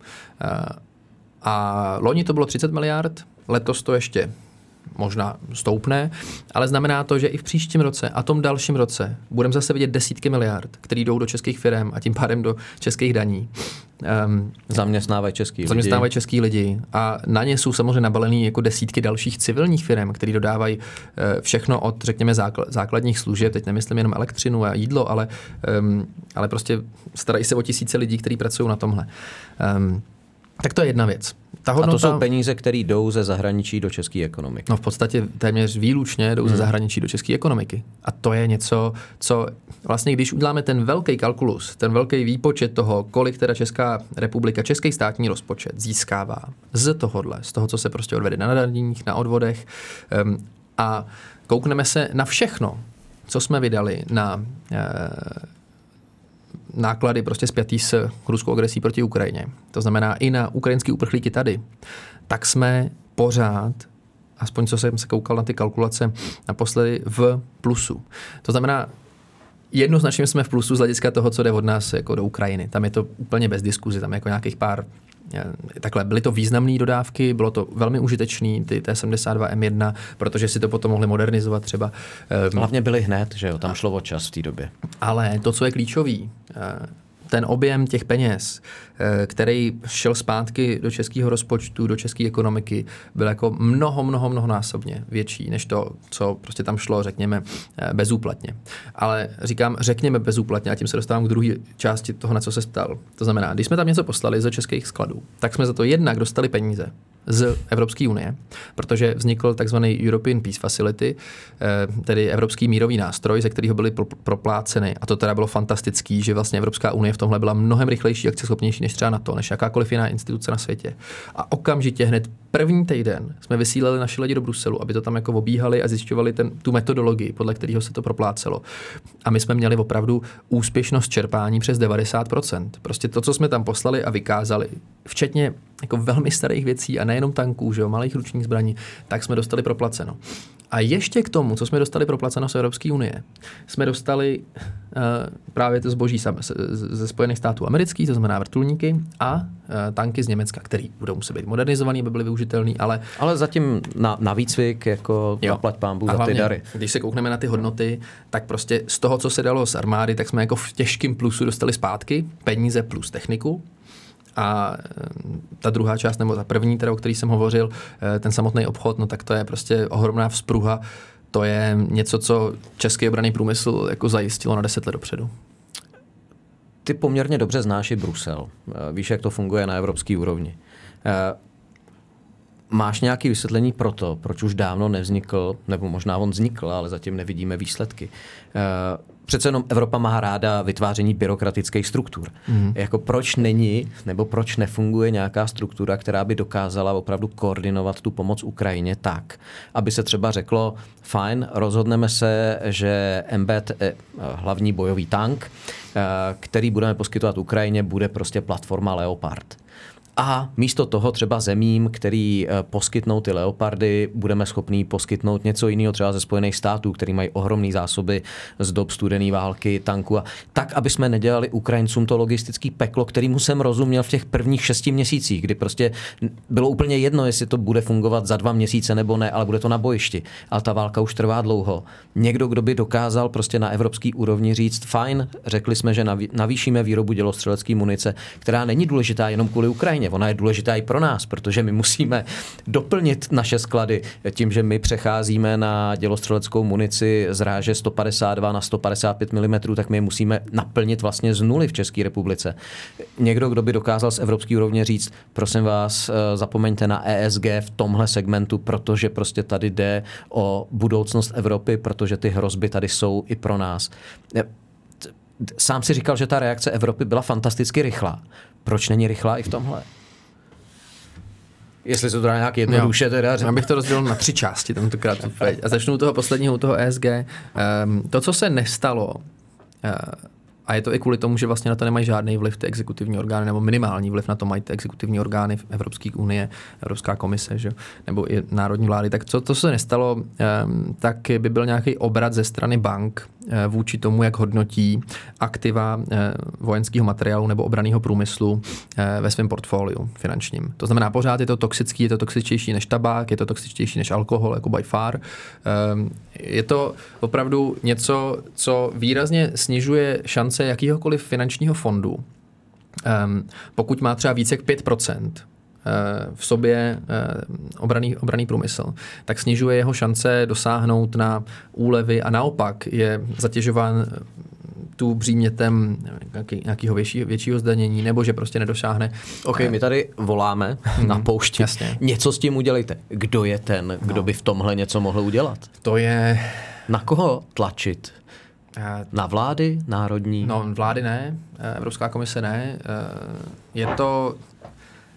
A loni to bylo třicet miliard, letos to ještě možná stoupne, ale znamená to, že i v příštím roce a tom dalším roce budeme zase vidět desítky miliard, které jdou do českých firm a tím pádem do českých daní. Um, zaměstnávají český lidi. Zaměstnávají český lidi a na ně jsou samozřejmě nabalený jako desítky dalších civilních firm, které dodávají uh, všechno od, řekněme, zákl- základních služeb, teď nemyslím jenom elektřinu a jídlo, ale, um, ale prostě starají se o tisíce lidí, kteří pracují na tomhle. Um, tak to je jedna věc. Ta hodnota... A to jsou peníze, které jdou ze zahraničí do české ekonomiky. No v podstatě téměř výlučně jdou hmm. ze zahraničí do české ekonomiky. A to je něco, co vlastně, když uděláme ten velký kalkulus, ten velký výpočet toho, kolik teda Česká republika, český státní rozpočet získává z tohohle, z toho, co se prostě odvede na daních, na odvodech um, a koukneme se na všechno, co jsme vydali na e, náklady prostě spjatý s ruskou agresí proti Ukrajině, to znamená i na ukrajinský uprchlíky tady, tak jsme pořád, aspoň co jsem se koukal na ty kalkulace naposledy, v plusu. To znamená, jednoznačně jsme v plusu z hlediska toho, co jde od nás jako do Ukrajiny. Tam je to úplně bez diskuzi, tam je jako nějakých pár, takhle, byly to významné dodávky, bylo to velmi užitečný, ty T sedmdesát dva M jedna, protože si to potom mohli modernizovat třeba. Hlavně byly hned, že jo, tam šlo o čas v té době. Ale to, co je klíčový, ten objem těch peněz, který šel zpátky do českého rozpočtu, do české ekonomiky, byl jako mnoho, mnoho, mnohonásobně větší, než to, co prostě tam šlo, řekněme, bezúplatně. Ale říkám, řekněme bezúplatně, a tím se dostávám k druhé části toho, na co se ptal. To znamená, když jsme tam něco poslali ze českých skladů, tak jsme za to jednak dostali peníze z Evropské unie, protože vznikl takzvaný European Peace Facility, tedy evropský mírový nástroj, ze kterého byly propláceny. A to teda bylo fantastický, že vlastně Evropská unie v tomhle byla mnohem rychlejší, akceschopnější než třeba NATO, než jakákoliv jiná instituce na světě. A okamžitě hned první týden jsme vysílali naše lidi do Bruselu, aby to tam jako obíhali a zjišťovali ten, tu metodologii, podle kterého se to proplácelo. A my jsme měli opravdu úspěšnost čerpání přes devadesát procent. Prostě to, co jsme tam poslali a vykázali, včetně jako velmi starých věcí a nejenom tanků, že jo, malých ručních zbraní, tak jsme dostali proplaceno. A ještě k tomu, co jsme dostali proplaceno z Evropské unie, jsme dostali uh, právě to zboží ze Spojených států amerických, to znamená vrtulníky, a uh, tanky z Německa, které budou muset být modernizovaný, aby byly využitelný, ale... Ale zatím na, na výcvik, jako zaplať pánbů za ty dary. Když se koukneme na ty hodnoty, tak prostě z toho, co se dalo z armády, tak jsme jako v těžkém plusu dostali zpátky peníze plus techniku. A ta druhá část, nebo ta první, teda, o který jsem hovořil, ten samotný obchod, no tak to je prostě ohromná vzpruha. To je něco, co český obranný průmysl jako zajistilo na deset let dopředu. Ty poměrně dobře znáš i Brusel. Víš, jak to funguje na evropské úrovni. Máš nějaké vysvětlení pro to, proč už dávno nevznikl, nebo možná on vznikl, ale zatím nevidíme výsledky. Přece jenom Evropa má ráda vytváření byrokratických struktur. Mm. Jako proč není, nebo proč nefunguje nějaká struktura, která by dokázala opravdu koordinovat tu pomoc Ukrajině tak, aby se třeba řeklo, fajn, rozhodneme se, že M B T, hlavní bojový tank, který budeme poskytovat Ukrajině, bude prostě platforma Leopard. A místo toho třeba zemím, který poskytnou ty Leopardy, budeme schopní poskytnout něco jiného třeba ze Spojených států, který mají ohromné zásoby z dob studené války, tanku. A tak, aby jsme nedělali Ukrajincům to logistický peklo, kterýmu jsem rozuměl v těch prvních šesti měsících, kdy prostě bylo úplně jedno, jestli to bude fungovat za dva měsíce nebo ne, ale bude to na bojišti. Ale ta válka už trvá dlouho. Někdo, kdo by dokázal prostě na evropský úrovni říct, fajn, řekli jsme, že navýšíme výrobu dělostřelecké munice, která není důležitá jenom kvůli Ukrajině. Ona je důležitá i pro nás, protože my musíme doplnit naše sklady tím, že my přecházíme na dělostřeleckou munici z ráže sto padesát dva na sto padesát pět milimetrů, tak my je musíme naplnit vlastně z nuly v České republice. Někdo, kdo by dokázal z evropské úrovně říct, prosím vás, zapomeňte na E S G v tomhle segmentu, protože prostě tady jde o budoucnost Evropy, protože ty hrozby tady jsou i pro nás. Sám si říkal, že ta reakce Evropy byla fantasticky rychlá. Proč není rychlá i v tomhle? Jestli se to dá nějak jednoduše teda... Já bych to rozdělil na tři části tentokrát. A začnu u toho posledního, u toho E S G. Um, to, co se nestalo, uh, a je to i kvůli tomu, že vlastně na to nemají žádný vliv ty exekutivní orgány, nebo minimální vliv na to mají ty exekutivní orgány v Evropské unie, Evropská komise, že? Nebo i národní vlády. Tak co to se nestalo, um, tak by byl nějaký obrat ze strany bank uh, vůči tomu, jak hodnotí aktiva uh, vojenského materiálu nebo obranného průmyslu uh, ve svém portfoliu finančním. To znamená, pořád je to toxický, je to toxičtější než tabák, je to toxičtější než alkohol, jako by far. Um, je to opravdu něco, co výrazně snižuje šance jakýhokoliv finančního fondu, um, pokud má třeba více jak pět procent uh, v sobě uh, obraný, obraný průmysl, tak snižuje jeho šance dosáhnout na úlevy a naopak je zatěžován tu břímětem nějaký, nějakého větší, většího zdanění, nebo že prostě nedosáhne. OK, my tady voláme hmm, na poušti. Jasně. Něco s tím udělejte. Kdo je ten, kdo no. by v tomhle něco mohl udělat? To je... Na koho tlačit? Na vlády národní? No, vlády ne, Evropská komise ne. Je to,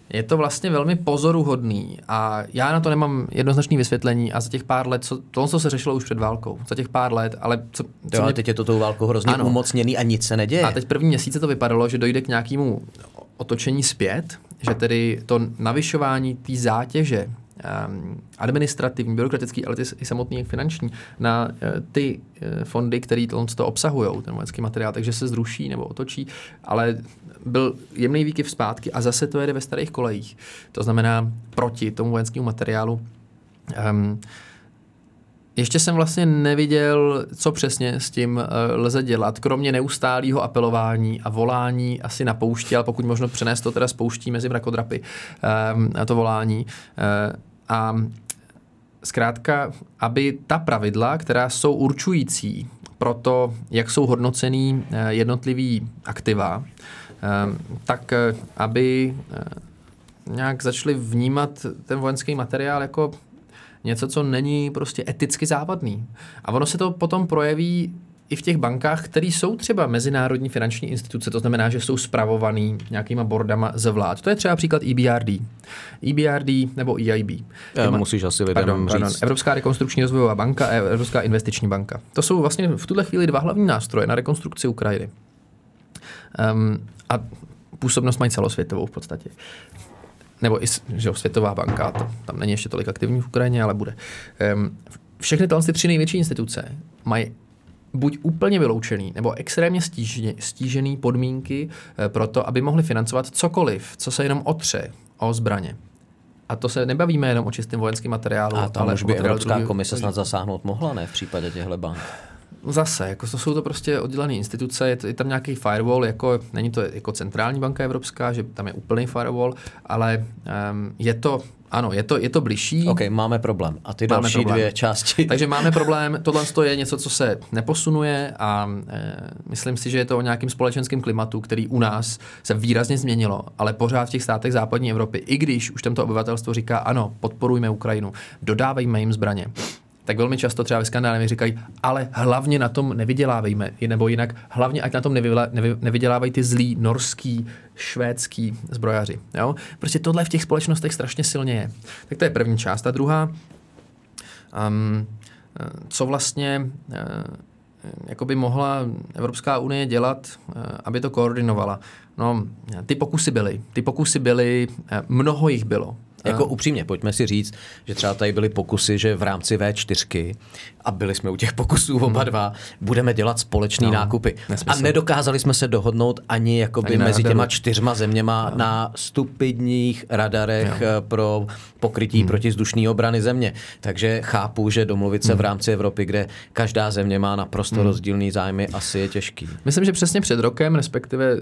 je to vlastně velmi pozoruhodný a já na to nemám jednoznačné vysvětlení a za těch pár let, co, to, co se řešilo už před válkou, za těch pár let, ale... Co, co jo, mě... teď je to tou válkou hrozně ano. umocněný a nic se neděje. A teď první měsíce to vypadalo, že dojde k nějakému otočení zpět, že tedy to navyšování té zátěže um, administrativní, byrokratický, ale i samotný finanční na uh, ty uh, fondy, které to obsahují, ten vojenský materiál, takže se zruší nebo otočí, ale byl jemný výkyv zpátky a zase to jede ve starých kolejích. To znamená proti tomu vojenskému materiálu. Um, Ještě jsem vlastně neviděl, co přesně s tím uh, lze dělat, kromě neustálého apelování a volání asi na poušti, ale pokud možno přenést to teda z pouští mezi mrakodrapy, um, a to volání. Uh, a zkrátka, aby ta pravidla, která jsou určující pro to, jak jsou hodnocený uh, jednotlivý aktiva, um, tak uh, aby uh, nějak začali vnímat ten vojenský materiál jako něco, co není prostě eticky závadný. A ono se to potom projeví i v těch bankách, které jsou třeba mezinárodní finanční instituce, to znamená, že jsou spravovaný nějakýma boardama ze vlád. To je třeba příklad E B R D. E B R D nebo E I B. Já, musíš asi lidem pardon, říct. Pardon, Evropská rekonstrukční rozvojová banka a Evropská investiční banka. To jsou vlastně v tuhle chvíli dva hlavní nástroje na rekonstrukci Ukrajiny. Um, a působnost mají celosvětovou v podstatě. Nebo i že jo, Světová banka, to, tam není ještě tolik aktivní v Ukrajině, ale bude. Um, všechny tyhle tři největší instituce mají buď úplně vyloučený, nebo extrémně stížený, stížený podmínky uh, pro to, aby mohli financovat cokoliv, co se jenom otře o zbraně. A to se nebavíme jenom o čistém vojenském materiálu. A tam ale už by Evropská druhý... komise snad zasáhnout mohla, ne v případě těchto bank? Zase, jako to jsou to prostě oddělené instituce, je, to, je tam nějaký firewall, jako není to jako centrální banka evropská, že tam je úplný firewall, ale um, je to, ano, je to, je to bližší. OK, máme problém. A ty máme další problém. Dvě části. Takže máme problém, tohle je něco, co se neposunuje a e, myslím si, že je to o nějakým společenském klimatu, který u nás se výrazně změnilo, ale pořád v těch státech západní Evropy, i když už tamto obyvatelstvo říká, ano, podporujme Ukrajinu, dodávejme jim zbraně, tak velmi často třeba ve Skandinávii říkají, ale hlavně na tom nevydělávejme, nebo jinak hlavně ať na tom nevydělávají ty zlí norský, švédský zbrojaři. Jo? Prostě tohle v těch společnostech strašně silně je. Tak to je první část. Ta druhá, um, co vlastně uh, jako by mohla Evropská unie dělat, uh, aby to koordinovala. No, ty pokusy byly. Ty pokusy byly, uh, mnoho jich bylo. Jako upřímně, pojďme si říct, že třeba tady byly pokusy, že v rámci V čtyři a byli jsme u těch pokusů oba dva, budeme dělat společný no, nákupy. Nesmysl. A nedokázali jsme se dohodnout ani jakoby ani mezi těma čtyřma zeměma no. na stupidních radarech no. pro pokrytí hmm. protivzdušné obrany země. Takže chápu, že domluvit se hmm. v rámci Evropy, kde každá země má naprosto hmm. rozdílný zájmy, asi je těžký. Myslím, že přesně před rokem, respektive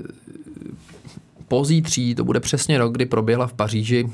pozítří, to bude přesně rok, kdy proběhla v Paříži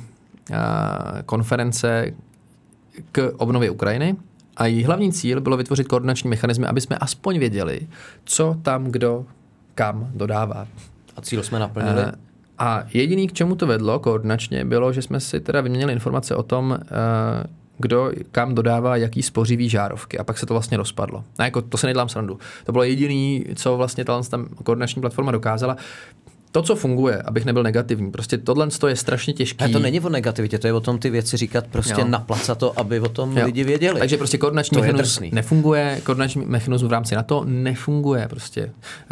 konference k obnově Ukrajiny a její hlavní cíl bylo vytvořit koordinační mechanismy, aby jsme aspoň věděli, co tam kdo kam dodává. A cíl jsme naplnili? A jediný, k čemu to vedlo koordinačně, bylo, že jsme si teda vyměnili informace o tom, kdo kam dodává jaký spořivý žárovky. A pak se to vlastně rozpadlo. A jako to se nedělám srandu. To bylo jediný, co vlastně ta koordinační platforma dokázala. To, co funguje, abych nebyl negativní, prostě tohle je strašně těžký. A to není o negativitě, to je o tom ty věci říkat prostě naplacat to, aby o tom jo. lidi věděli. Takže prostě koordinační mechanismus nefunguje, koordinační mechanismus v rámci NATO nefunguje prostě.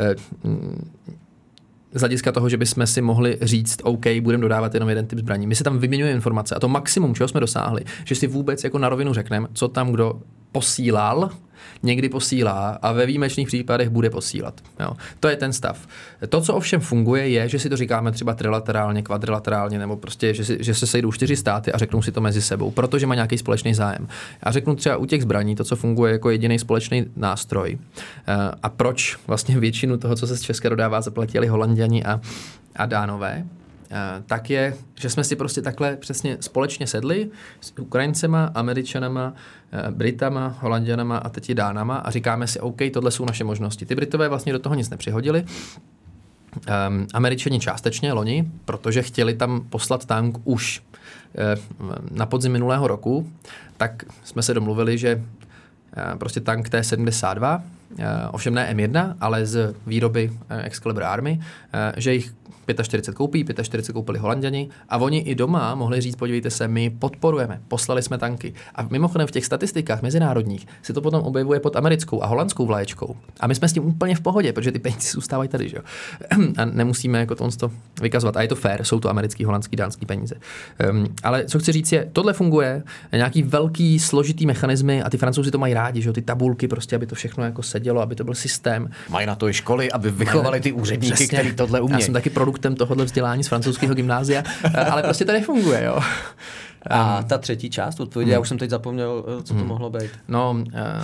Z hlediska toho, že bychom si mohli říct, OK, budeme dodávat jenom jeden typ zbraní. My si tam vyměňujeme informace a to maximum, čeho jsme dosáhli, že si vůbec jako na rovinu řekneme, co tam kdo posílal, někdy posílá a ve výjimečných případech bude posílat. Jo. To je ten stav. To, co ovšem funguje, je, že si to říkáme třeba trilaterálně, kvadrilaterálně, nebo prostě, že, si, že se sejdou čtyři státy a řeknou si to mezi sebou, protože má nějaký společný zájem. A řeknu třeba u těch zbraní, to, co funguje jako jediný společný nástroj. A proč vlastně většinu toho, co se z Česka dodává, zaplatili Holanděni a, a Dánové, tak je, že jsme si prostě takhle přesně společně sedli s Ukrajincema, Američanama, Britama, Holanděnama a teď i Dánama a říkáme si, OK, tohle jsou naše možnosti. Ty Britové vlastně do toho nic nepřihodili. Um, Američani částečně loni, protože chtěli tam poslat tank už uh, na podzim minulého roku, tak jsme se domluvili, že uh, prostě tank T sedmdesát dva ovšem ne M jedna, ale z výroby Excalibur Army, že jich čtyřicet pět koupí, čtyřicet pět koupili Holanďani a oni i doma mohli říct, podívejte se, my podporujeme, poslali jsme tanky. A mimochodem v těch statistikách mezinárodních se to potom objevuje pod americkou a holandskou vlaječkou. A my jsme s tím úplně v pohodě, protože ty peníze zůstávají tady, že jo. A nemusíme jako to vykazovat. A je to fair, jsou to americký, holandský, dánský peníze. Um, ale co chci říct je, tohle funguje, nějaký velký složitý mechanismy a ty Francouzi to mají rádi, že jo, ty tabulky prostě, aby to všechno jako sedělo, aby to byl systém. Mají na to i školy, aby vychovali ty úředníky, kteří tohle umějí. Já jsem taky produktem tohohle vzdělání z francouzského gymnázia, ale prostě to nefunguje, jo. A ta třetí část odpovědi, hmm. já už jsem teď zapomněl, co to hmm. mohlo být. No,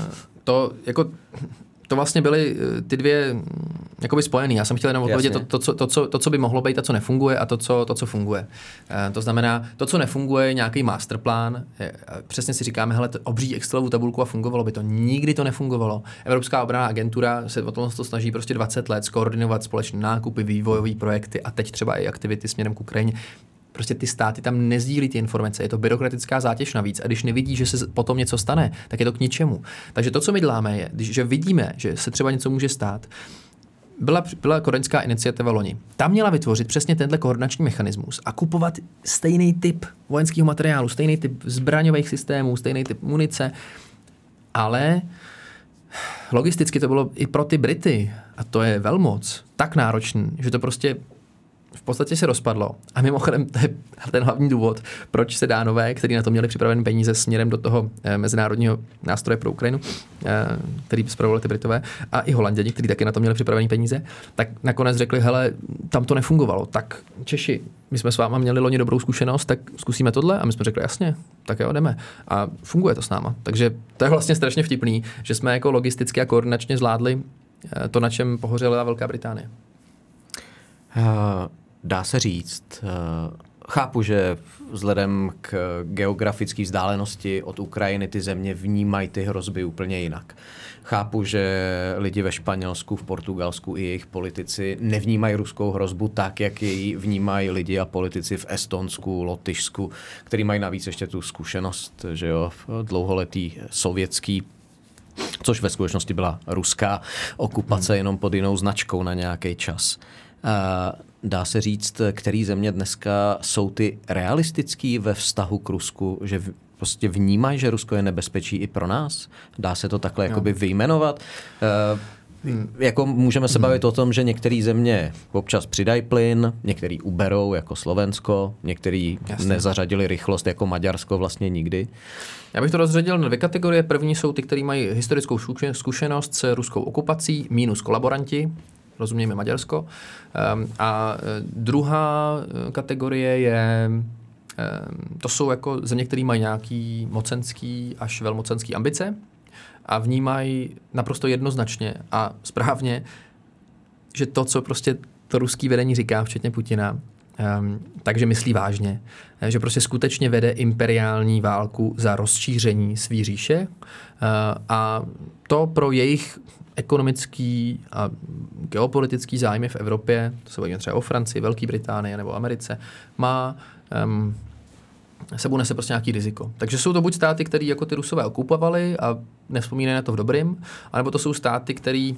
to jako to vlastně byly ty dvě jakoby spojený. Já jsem chtěl jenom odpovědět to, to, co, to, co, to, co by mohlo být a co nefunguje a to, co, to, co funguje. To znamená, to, co nefunguje, je nějaký masterplán. Přesně si říkáme, hele, obří Excelovou tabulku a fungovalo by to. Nikdy to nefungovalo. Evropská obranná agentura se o tom to snaží prostě dvacet let skoordinovat společné nákupy, vývojové projekty a teď třeba i aktivity směrem k Ukrajině. Prostě ty státy tam nezdílí ty informace, je to byrokratická zátěž navíc a když nevidí, že se potom něco stane, tak je to k ničemu. Takže to, co my děláme, je, když, že vidíme, že se třeba něco může stát, byla, byla kodaňská iniciativa loni. Ta měla vytvořit přesně tenhle koordinační mechanismus a kupovat stejný typ vojenského materiálu, stejný typ zbraňových systémů, stejný typ munice, ale logisticky to bylo i pro ty Brity, a to je velmoc, tak náročný, že to prostě v podstatě se rozpadlo. A mimochodem, to je ten hlavní důvod, proč se Dánové, kteří na to měli připravené peníze směrem do toho eh, mezinárodního nástroje pro Ukrajinu, eh, který spravovali ty Britové, a i Holanděni, kteří taky na to měli připravené peníze, tak nakonec řekli, hele, tam to nefungovalo. Tak Češi, my jsme s váma měli loni dobrou zkušenost, tak zkusíme tohle. A my jsme řekli, jasně, tak jo, jdeme. A funguje to s náma. Takže to je vlastně strašně vtipný, že jsme jako logisticky a koordinačně zvládli eh, to, na čem pohořela Velká Británie. Uh... Dá se říct, chápu, že vzhledem k geografické vzdálenosti od Ukrajiny ty země vnímají ty hrozby úplně jinak. Chápu, že lidi ve Španělsku, v Portugalsku i jejich politici nevnímají ruskou hrozbu tak, jak ji vnímají lidi a politici v Estonsku, Lotyšsku, který mají navíc ještě tu zkušenost, že jo, dlouholetý sovětský, což ve skutečnosti byla ruská okupace, hmm. jenom pod jinou značkou na nějaký čas. Dá se říct, který země dneska jsou ty realistický ve vztahu k Rusku, že prostě vnímají, že Rusko je nebezpečí i pro nás? Dá se to takhle jakoby vyjmenovat? Hmm. Jako můžeme se bavit hmm. o tom, že některé země občas přidají plyn, některý uberou jako Slovensko, některý Jasně. nezařadili rychlost jako Maďarsko vlastně nikdy. Já bych to rozřadil na dvě kategorie. První jsou ty, kteří mají historickou zkušenost s ruskou okupací, minus kolaboranti, rozumějme Maďarsko. A druhá kategorie je, to jsou jako země, které mají nějaký mocenský až velmocenský ambice a vnímají naprosto jednoznačně a správně, že to, co prostě to ruský vedení říká, včetně Putina, Um, takže myslí vážně, že prostě skutečně vede imperiální válku za rozšíření svý říše uh, a to pro jejich ekonomický a geopolitický zájmy v Evropě, to se bavíme třeba o Francii, Velké Británii nebo Americe, má um, sebou nese prostě nějaký riziko. Takže jsou to buď státy, které jako ty Rusové okupovali a nevzpomínají na to v dobrým, anebo to jsou státy, které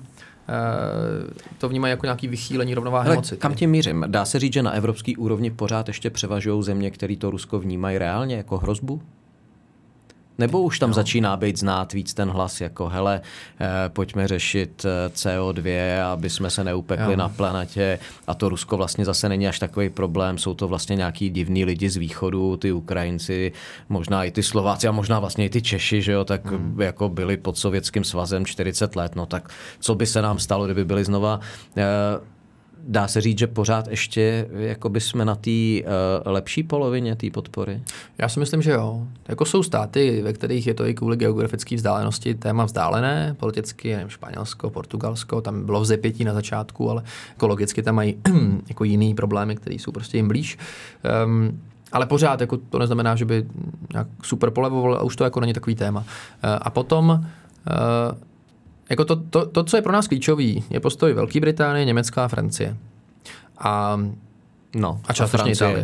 to vnímají jako nějaký vychýlení rovnováhy Ale moci. Kam tím mířím? Dá se říct, že na evropské úrovni pořád ještě převažují země, které to Rusko vnímají reálně jako hrozbu? Nebo už tam no. začíná být znát víc ten hlas jako hele, eh, pojďme řešit C O dva, aby jsme se neupekli jo. na planetě a to Rusko vlastně zase není až takový problém, jsou to vlastně nějaký divní lidi z východu, ty Ukrajinci, možná i ty Slováci a možná vlastně i ty Češi, že jo, tak hmm. jako byli pod Sovětským svazem čtyřicet let, no tak co by se nám stalo, kdyby byli znova... Eh, Dá se říct, že pořád ještě jakoby jsme na té uh, lepší polovině té podpory? Já si myslím, že jo. Jako jsou státy, ve kterých je to i kvůli geografické vzdálenosti téma vzdálené, politicky, nevím, Španělsko, Portugalsko, tam bylo vzepětí na začátku, ale ekologicky tam mají jako jiný problémy, které jsou prostě jim blíž. Um, ale pořád jako to neznamená, že by nějak super polevoval a už to jako není takový téma. Uh, a potom... Uh, Jako to, to, to, co je pro nás klíčový, je postoj Velké Británie, Německa a Francie. A, no, a částečně Itálie.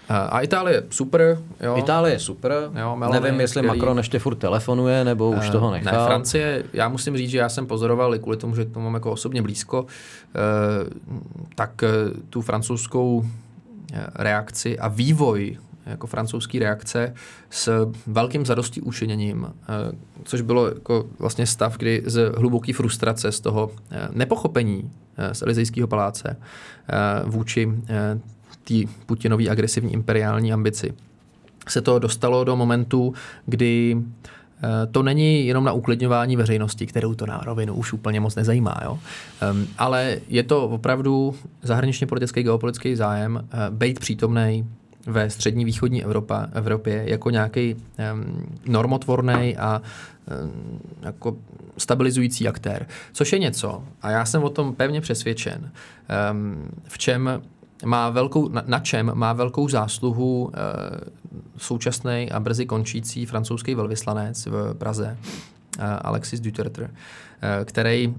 A Itálie super. Jo. Itálie je super. Jo, Meloni, nevím, jestli skvělý. Macron ještě furt telefonuje, nebo už uh, toho nechal. Ne, Francie, já musím říct, že já jsem pozoroval, i kvůli tomu, že to mám jako osobně blízko, uh, tak uh, tu francouzskou reakci a vývoj jako francouzský reakce s velkým zadostí učiněním, což bylo jako vlastně stav, kdy z hluboké frustrace z toho nepochopení z Elysejského paláce vůči té Putinový agresivní imperiální ambici se to dostalo do momentu, kdy to není jenom na uklidňování veřejnosti, kterou to na rovinu už úplně moc nezajímá, jo? Um, ale je to opravdu zahraničně politický geopolitický zájem uh, být přítomnej ve střední východní Evropa, Evropě jako nějaký um, normotvorný a um, jako stabilizující aktér. Což je něco, a já jsem o tom pevně přesvědčen, um, v čem má velkou, na, na čem má velkou zásluhu uh, současný a brzy končící francouzský velvyslanec v Praze, uh, Alexis Dutertre, uh, který, uh,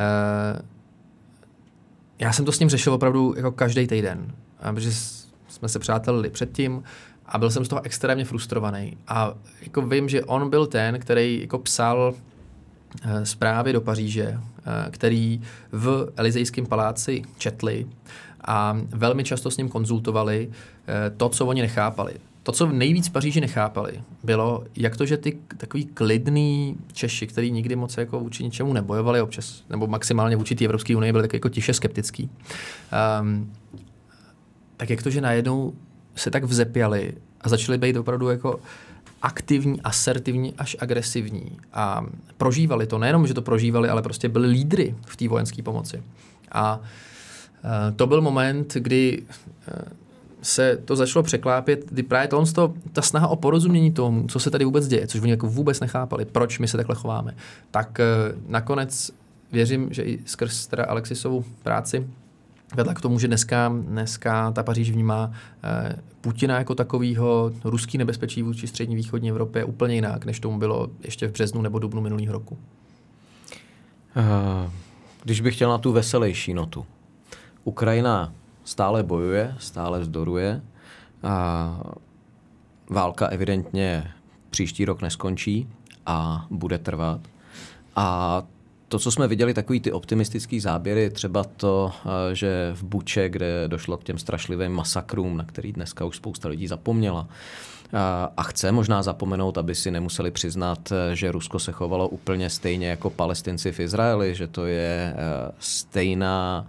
já jsem to s ním řešil opravdu jako každý týden, uh, protože jsme se přátelili předtím a byl jsem z toho extrémně frustrovaný. A jako vím, že on byl ten, který jako psal uh, zprávy do Paříže, uh, který v Elysejském paláci četli a velmi často s ním konzultovali to, co oni nechápali. To, co nejvíc v Paříži nechápali, bylo, jak to, že ty takový klidný Češi, který nikdy moc jako vůči ničemu nebojovali občas, nebo maximálně vůči té Evropské unii byli tak jako tiše skeptický, um, tak jak to, že najednou se tak vzepěli a začali být opravdu jako aktivní, asertivní až agresivní a prožívali to. Nejenom, že to prožívali, ale prostě byli lídry v té vojenské pomoci. A Uh, to byl moment, kdy uh, se to začalo překlápět, kdy právě to, ta snaha o porozumění tomu, co se tady vůbec děje, což oni jako vůbec nechápali, proč my se takhle chováme, tak uh, nakonec věřím, že i skrz teda Alexisovu práci vedla k tomu, že dneska, dneska ta Paříž vnímá uh, Putina jako takovýho, ruský nebezpečí vůči střední východní Evropě úplně jinak, než tomu bylo ještě v březnu nebo dubnu minulého roku. Uh, když bych chtěl na tu veselější notu. Ukrajina stále bojuje, stále vzdoruje a válka evidentně příští rok neskončí a bude trvat. A to, co jsme viděli, takový ty optimistický záběry, třeba to, že v Buče, kde došlo k těm strašlivým masakrům, na který dneska už spousta lidí zapomněla, a chce možná zapomenout, aby si nemuseli přiznat, že Rusko se chovalo úplně stejně jako Palestinci v Izraeli, že to je stejná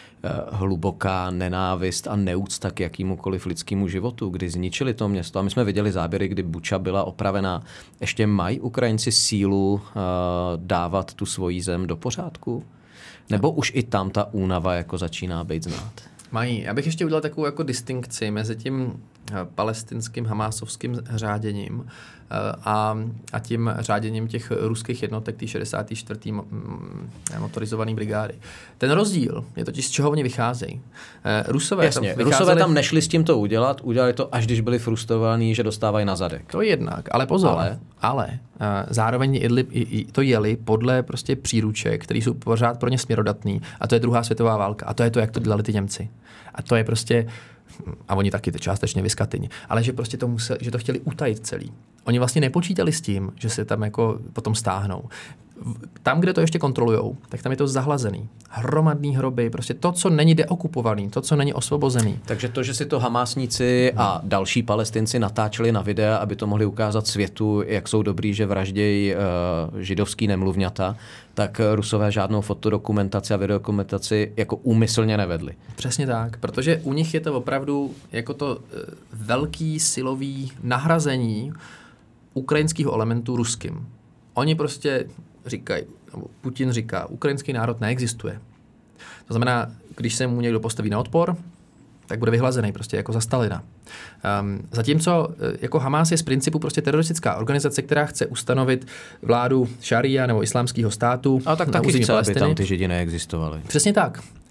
hluboká nenávist a neúcta k jakýmukoliv lidskému životu, kdy zničili to město. A my jsme viděli záběry, kdy Buča byla opravená. Ještě mají Ukrajinci sílu uh, dávat tu svoji zem do pořádku? Nebo už i tam ta únava jako začíná být znát? Mají. Já bych ještě udělal takovou jako distinkci mezi tím palestinským hamásovským řáděním a, a tím řáděním těch ruských jednotek té šedesát čtyři motorizované brigády. Ten rozdíl je totiž, z čeho oni vycházejí. Rusové, Jasně, tam, vycházeli... Rusové tam nešli s tím to udělat, udělali to, až když byli frustrovaní, že dostávají na zadek. To jednak, ale pozor, ale, ale zároveň jedli, to jeli podle prostě příruček, které jsou pořád pro ně směrodatný, a to je druhá světová válka, a to je to, jak to dělali ty Němci. A to je prostě, a oni taky to částečně vyskatyni, ale že prostě to museli, že to chtěli utajit celý. Oni vlastně nepočítali s tím, že se tam jako potom stáhnou. Tam, kde to ještě kontrolujou, tak tam je to zahlazený. Hromadný hroby, prostě to, co není deokupovaný, to, co není osvobozený. Takže to, že si to Hamásníci a další Palestinci natáčeli na videa, aby to mohli ukázat světu, jak jsou dobrý, že vraždějí uh, židovský nemluvňata, tak Rusové žádnou fotodokumentaci a videodokumentaci jako úmyslně nevedli. Přesně tak, protože u nich je to opravdu jako to uh, velký silový nahrazení ukrajinského elementu ruským. Oni prostě říkají, Putin říká, ukrajinský národ neexistuje. To znamená, když se mu někdo postaví na odpor, tak bude vyhlazený prostě jako za Stalina. Um, zatímco jako Hamás je z principu prostě teroristická organizace, která chce ustanovit vládu šaria nebo islámského státu. A tak taky chce, aby tam ty židi neexistovali. Přesně tak.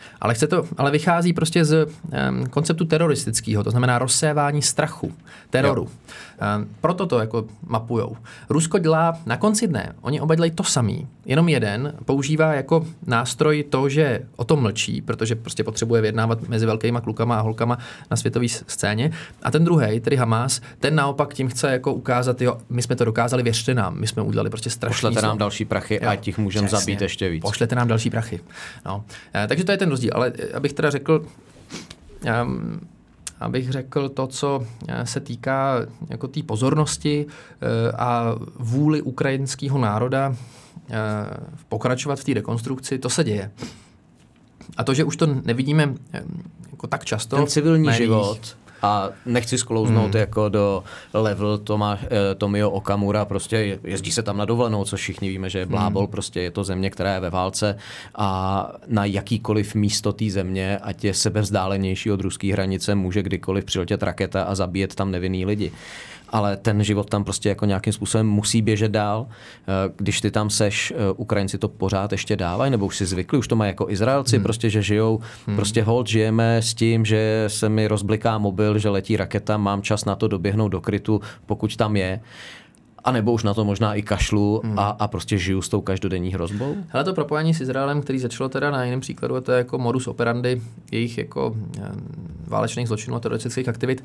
Ale, chce to, ale vychází prostě z um, konceptu teroristického, to znamená rozsévání strachu, teroru. Um, proto to jako mapujou. Rusko dělá na konci dne, oni oba dělají to samý, jenom jeden používá jako nástroj to, že o tom mlčí, protože prostě potřebuje vyjednávat mezi velkýma klukama a holkama na světové scéně. A ten druhej, tedy Hamas, ten naopak tím chce jako ukázat, jo, my jsme to dokázali, věřte nám, my jsme udělali prostě strašný. Pošlete nám další prachy, jo, a těch můžeme zabít ještě víc. Pošlete nám další prachy. No. E, takže to je ten rozdíl. Ale abych teda řekl, um, abych řekl to, co se týká jako té pozornosti uh, a vůli ukrajinského národa uh, pokračovat v té rekonstrukci, to se děje. A to, že už to nevidíme um, jako tak často. Ten civilní médiích, život. A nechci sklouznout hmm. jako do level Toma, Tomio Okamura, prostě jezdí se tam na dovolenou, což všichni víme, že je blábol, hmm. prostě je to země, která je ve válce a na jakýkoliv místo té země, ať je sebevzdálenější od ruské hranice, může kdykoliv přiletět raketa a zabíjet tam nevinný lidi. Ale ten život tam prostě jako nějakým způsobem musí běžet dál. Když ty tam seš, Ukrajinci to pořád ještě dávají, nebo už si zvykli, už to mají jako Izraelci, hmm. prostě, že žijou, hmm. prostě hold, žijeme s tím, že se mi rozbliká mobil, že letí raketa, mám čas na to doběhnout do krytu, pokud tam je. A nebo už na to možná i kašlu hmm. a, a prostě žiju s tou každodenní hrozbou? Hele, to propojení s Izraelem, který začalo teda na jiném příkladu, a to je jako modus operandi jejich jako válečných zločinů a teroristických aktivit,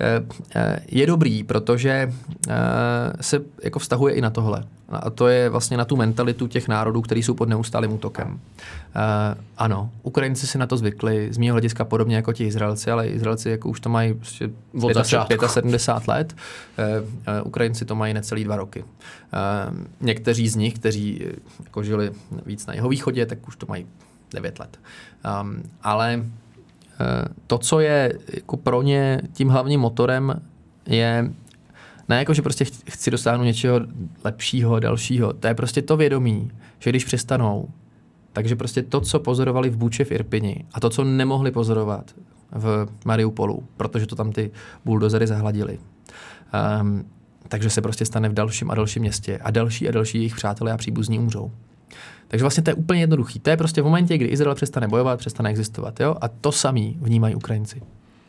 je dobrý, protože se jako vztahuje i na tohle. A to je vlastně na tu mentalitu těch národů, který jsou pod neustálým útokem. Uh, ano, Ukrajinci si na to zvykli, z mého hlediska podobně jako ti Izraelci, ale Izraelci jako už to mají prostě sedmdesát pět let, uh, uh, Ukrajinci to mají necelý dva roky. Uh, někteří z nich, kteří jako žili víc na jeho východě, tak už to mají devět let. Um, ale uh, to, co je jako pro ně tím hlavním motorem, je ne jako, že prostě chci dosáhnout něčeho lepšího, dalšího. To je prostě to vědomí, že když přestanou, takže prostě to, co pozorovali v Buče v Irpini a to, co nemohli pozorovat v Mariupolu, protože to tam ty buldozery zahladili. Um, takže se prostě stane v dalším a dalším městě a další a další jejich přátelé a příbuzní umřou. Takže vlastně to je úplně jednoduchý. To je prostě v momentě, kdy Izrael přestane bojovat, přestane existovat. Jo? A to samý vnímají Ukrajinci.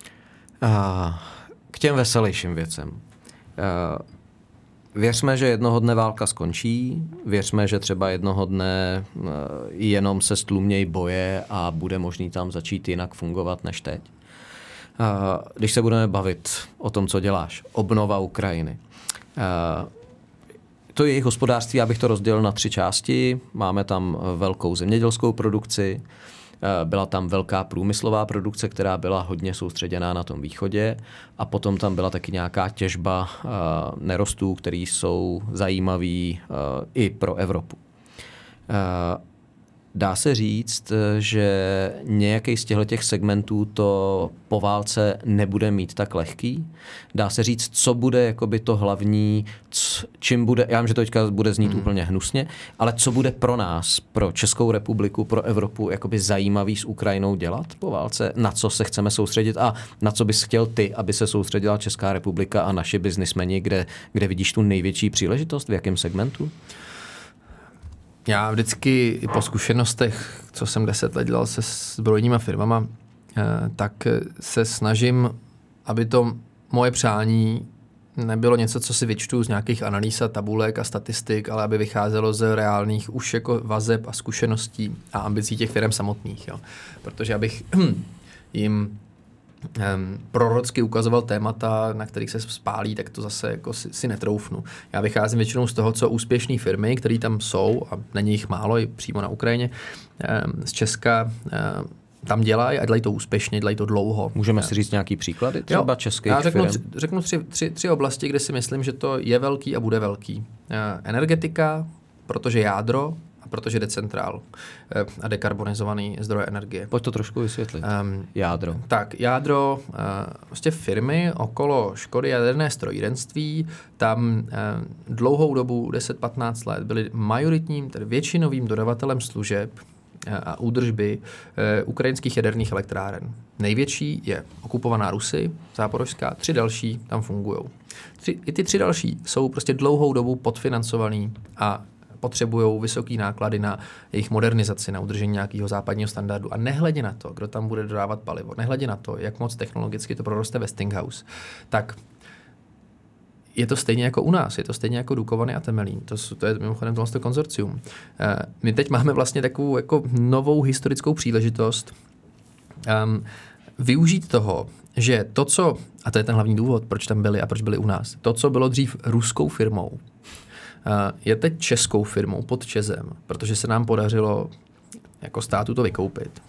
A k těm veselějším věcem. Věřme, že jednoho dne válka skončí, věřme, že třeba jednoho dne jenom se stlumnějí boje a bude možný tam začít jinak fungovat než teď. Když se budeme bavit o tom, co děláš, obnova Ukrajiny. To je jejich hospodářství, já bych to rozdělil na tři části. Máme tam velkou zemědělskou produkci, byla tam velká průmyslová produkce, která byla hodně soustředěná na tom východě a potom tam byla taky nějaká těžba nerostů, které jsou zajímavý i pro Evropu. Dá se říct, že nějaký z těchto segmentů to po válce nebude mít tak lehký. Dá se říct, co bude jakoby to hlavní, čím bude, já vím, že to teďka bude znít hmm. úplně hnusně, ale co bude pro nás, pro Českou republiku, pro Evropu jakoby zajímavý s Ukrajinou dělat po válce, na co se chceme soustředit a na co bys chtěl ty, aby se soustředila Česká republika a naši biznismeni, kde, kde vidíš tu největší příležitost, v jakém segmentu? Já vždycky i po zkušenostech, co jsem deset let dělal se zbrojníma firmama, tak se snažím, aby to moje přání nebylo něco, co si vyčtu z nějakých analýz a tabulek a statistik, ale aby vycházelo z reálných už jako vazeb a zkušeností a ambicí těch firm samotných. Jo. Protože abych jim Um, prorocky ukazoval témata, na kterých se spálí, tak to zase jako si, si netroufnu. Já vycházím většinou z toho, co úspěšné firmy, které tam jsou, a není jich málo, i přímo na Ukrajině, um, z Česka um, tam dělají a dělají to úspěšně, dělají to dlouho. Můžeme si říct nějaký příklady třeba jo, českých já řeknu, firm? Řeknu tři, tři, tři oblasti, kde si myslím, že to je velký a bude velký. Uh, energetika, protože jádro, protože decentrál a dekarbonizovaný zdroje energie. Pojď to trošku vysvětlit. Um, jádro. Tak, jádro, uh, vlastně firmy okolo Škody jaderné strojírenství, tam uh, dlouhou dobu, deset patnáct let, byly majoritním, tedy většinovým dodavatelem služeb uh, a údržby uh, ukrajinských jaderných elektráren. Největší je okupovaná Rusy, Záporožská, tři další tam fungují. Tři, I ty tři další jsou prostě dlouhou dobu podfinancovaný a potřebují vysoké náklady na jejich modernizaci, na udržení nějakého západního standardu. A nehledě na to, kdo tam bude dodávat palivo, nehledě na to, jak moc technologicky to proroste Westinghouse, tak je to stejně jako u nás, je to stejně jako Dukovany a Temelín. To, to je mimochodem tohle konzorcium. My teď máme vlastně takovou jako novou historickou příležitost um, využít toho, že to, co, a to je ten hlavní důvod, proč tam byli a proč byli u nás, to, co bylo dřív ruskou firmou, je teď českou firmou pod ČEZem, protože se nám podařilo jako státu to vykoupit.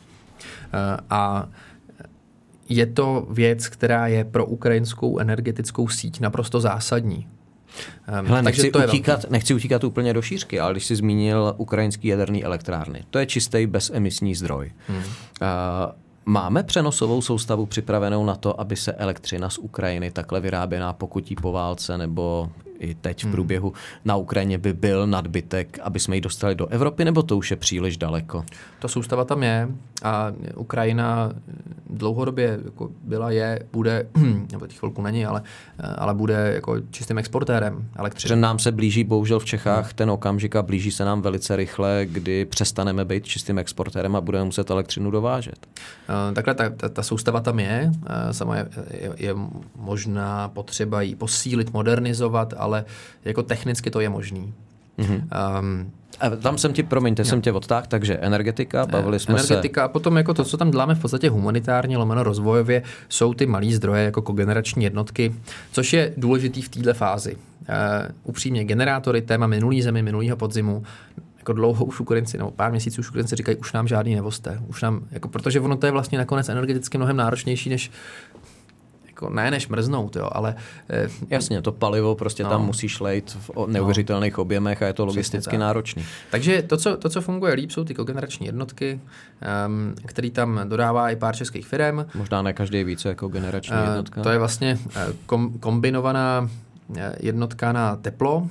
A je to věc, která je pro ukrajinskou energetickou síť naprosto zásadní. Hele, nechci, to utíkat, nechci utíkat úplně do šířky, ale když jsi zmínil ukrajinský jaderný elektrárny, to je čistý bezemisní zdroj. Hmm. Uh, Máme přenosovou soustavu připravenou na to, aby se elektřina z Ukrajiny takhle vyráběná, pokud jí po válce nebo i teď v průběhu hmm. na Ukrajině by byl nadbytek, aby jsme ji dostali do Evropy, nebo to už je příliš daleko? Ta soustava tam je a Ukrajina dlouhodobě jako byla, je, bude, nebo teď chvilku není, ale, ale bude jako čistým exportérem elektřiny. Že nám se blíží bohužel v Čechách hmm. ten okamžik a blíží se nám velice rychle, kdy přestaneme být čistým exportérem a budeme muset elektřinu dovážet. Uh, takhle ta, ta, ta soustava tam je, uh, sama je, je, je možná potřeba ji posílit, modernizovat, ale jako technicky to je možný. Mm-hmm. Um, a tam jsem ti, promiňte, jsem tě odtáhl, takže energetika, bavili jsme energetika, se... Energetika a potom jako to, co tam děláme v podstatě humanitárně, lomeno rozvojově, jsou ty malý zdroje jako kogenerační jednotky, což je důležitý v této fázi. Uh, upřímně, generátory, téma minulý zemi, minulýho podzimu, jako dlouho už Ukrajinci, nebo pár měsíců už Ukrajinci říkají, už nám žádný nevoste. Už nám, jako, protože ono to je vlastně nakonec energeticky mnohem náročnější, než jako, ne než mrznout, jo, ale... Eh, Jasně, to palivo prostě no, tam musíš lejt v neuvěřitelných no, objemech a je to logisticky tak. náročný. Takže to co, to, co funguje líp, jsou ty kogenerační jednotky, um, který tam dodává i pár českých firem. Možná ne každý více jako generační uh, jednotka. To je vlastně kom, kombinovaná jednotka na teplo,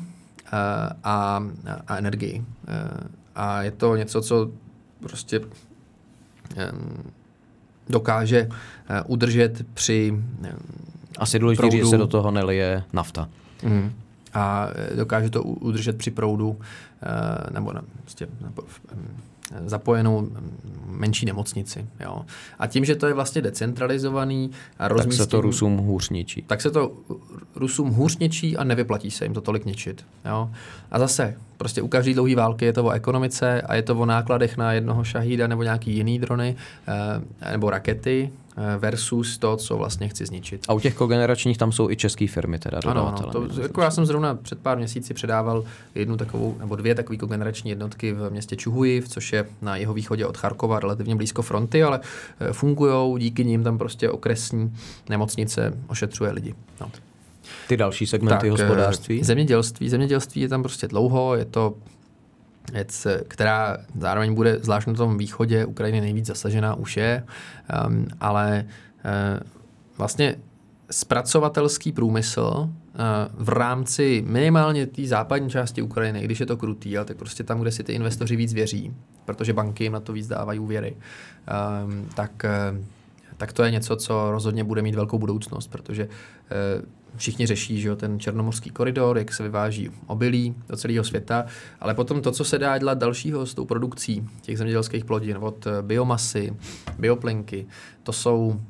A, a energii. A je to něco, co prostě dokáže udržet při Asi důležitý, že se do toho nelije nafta. Mm. A dokáže to udržet při proudu nebo na, prostě, zapojenou menší nemocnici. Jo. A tím, že to je vlastně decentralizovaný a rozmístěný... Tak se to Rusům hůř ničí. Tak se to Rusům hůř ničí a nevyplatí se jim to tolik ničit. Jo. A zase, prostě u každé dlouhé války je to o ekonomice a je to o nákladech na jednoho šahída nebo nějaký jiný drony eh, nebo rakety versus to, co vlastně chci zničit. A u těch kogeneračních tam jsou i české firmy teda dodavatele. Ano, ano. To, jako já jsem zrovna před pár měsíci předával jednu takovou, nebo dvě takové kogenerační jednotky v městě Čuhujiv, což je na jeho východě od Charkova, relativně blízko fronty, ale fungujou, díky nim tam prostě okresní nemocnice ošetřuje lidi. No. Ty další segmenty tak, hospodářství? Zemědělství. Zemědělství je tam prostě dlouho, je to věc, která zároveň bude zvlášť na tom východě Ukrajiny nejvíc zasažená už je, um, ale uh, vlastně zpracovatelský průmysl uh, v rámci minimálně té západní části Ukrajiny, když je to krutý, ale tak prostě tam, kde si ty investoři víc věří, protože banky jim na to víc dávají úvěry, um, tak, uh, tak to je něco, co rozhodně bude mít velkou budoucnost, protože uh, všichni řeší, že jo, ten černomorský koridor, jak se vyváží obilí do celého světa, ale potom to, co se dá dělat dalšího s tou produkcí těch zemědělských plodin, od biomasy, bioplinky, to jsou, uh,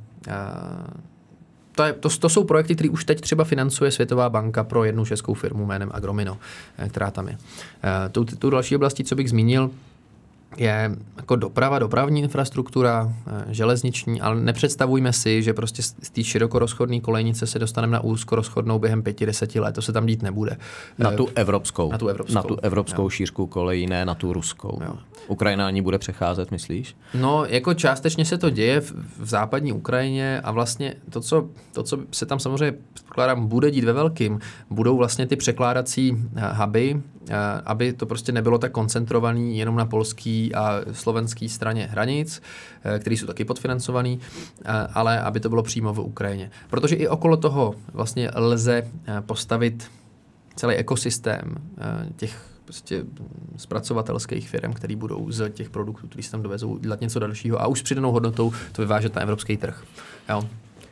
to, je, to, to jsou projekty, které už teď třeba financuje Světová banka pro jednu českou firmu jménem Agromino, která tam je. Uh, tu, tu další oblastí, co bych zmínil, je jako doprava, dopravní infrastruktura, železniční, ale nepředstavujme si, že prostě z té širokorozchodné kolejnice se dostaneme na úzkorozchodnou během pěti, deseti let. To se tam dít nebude. Na tu evropskou. Na tu evropskou, na tu evropskou šířku kolejí, ne na tu ruskou. Jo. Ukrajina ani bude přecházet, myslíš? No, jako částečně se to děje v, v západní Ukrajině a vlastně to co, to, co se tam samozřejmě předpokládám, bude dít ve velkým, budou vlastně ty překládací huby, aby to prostě nebylo tak koncentrovaný jenom na polský a slovenský straně hranic, který jsou taky podfinancovaný, ale aby to bylo přímo v Ukrajině. Protože i okolo toho vlastně lze postavit celý ekosystém těch prostě zpracovatelských firm, které budou z těch produktů, které se tam dovezou, dělat něco dalšího a už s přidanou hodnotou to vyvážet na evropský trh. Jo.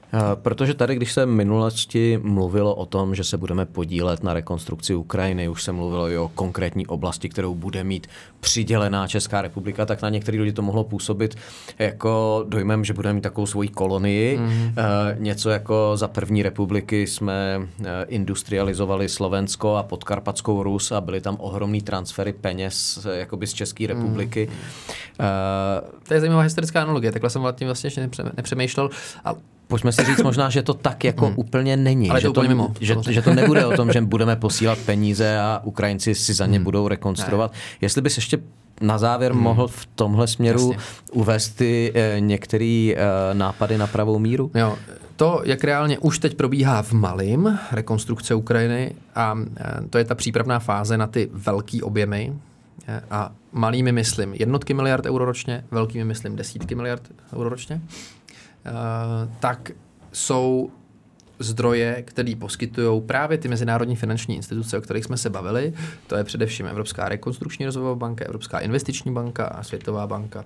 Protože tady, když se v minulosti mluvilo o tom, že se budeme podílet na rekonstrukci Ukrajiny, už se mluvilo i o konkrétní oblasti, kterou bude mít přidělená Česká republika, tak na některý lidi to mohlo působit jako dojmem, že budeme mít takovou svoji kolonii. Mm. Něco jako za první republiky jsme industrializovali Slovensko a Podkarpatskou Rus a byly tam ohromný transfery peněz jakoby z České republiky. Mm. Uh, to je zajímavá historická analogie, takhle jsem tím vlastně ještě nepřemýšlel. A pojďme si říct možná, že to tak jako hmm. úplně není. Ale že, to, to, mimo, že, že to nebude o tom, že budeme posílat peníze a Ukrajinci si za ně hmm. budou rekonstruovat. Ne. Jestli bys ještě na závěr hmm. mohl v tomhle směru Jasně. uvést ty eh, některé eh, nápady na pravou míru? Jo. To, jak reálně už teď probíhá v malým rekonstrukce Ukrajiny a eh, to je ta přípravná fáze na ty velký objemy eh, a malými myslím jednotky miliard euro ročně, velkými myslím desítky miliard euro ročně. Uh, tak jsou zdroje, které poskytují právě ty mezinárodní finanční instituce, o kterých jsme se bavili. To je především Evropská rekonstrukční rozvojová banka, Evropská investiční banka a Světová banka.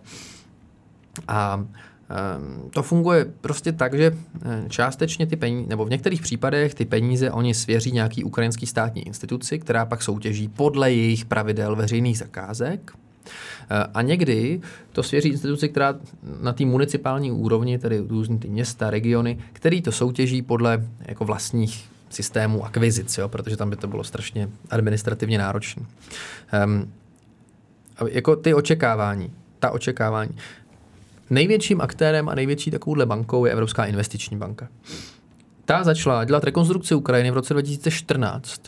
A um, to funguje prostě tak, že částečně ty peníze, nebo v některých případech ty peníze oni svěří nějaký ukrajinský státní instituci, která pak soutěží podle jejich pravidel veřejných zakázek. A někdy to svěří instituci, která na té municipální úrovni, tedy různý ty města, regiony, který to soutěží podle jako vlastních systémů akvizic, jo, protože tam by to bylo strašně administrativně náročné. Um, jako ty očekávání, ta očekávání. Největším aktérem a největší takovouhle bankou je Evropská investiční banka. Ta začala dělat rekonstrukci Ukrajiny v roce dva tisíce čtrnáct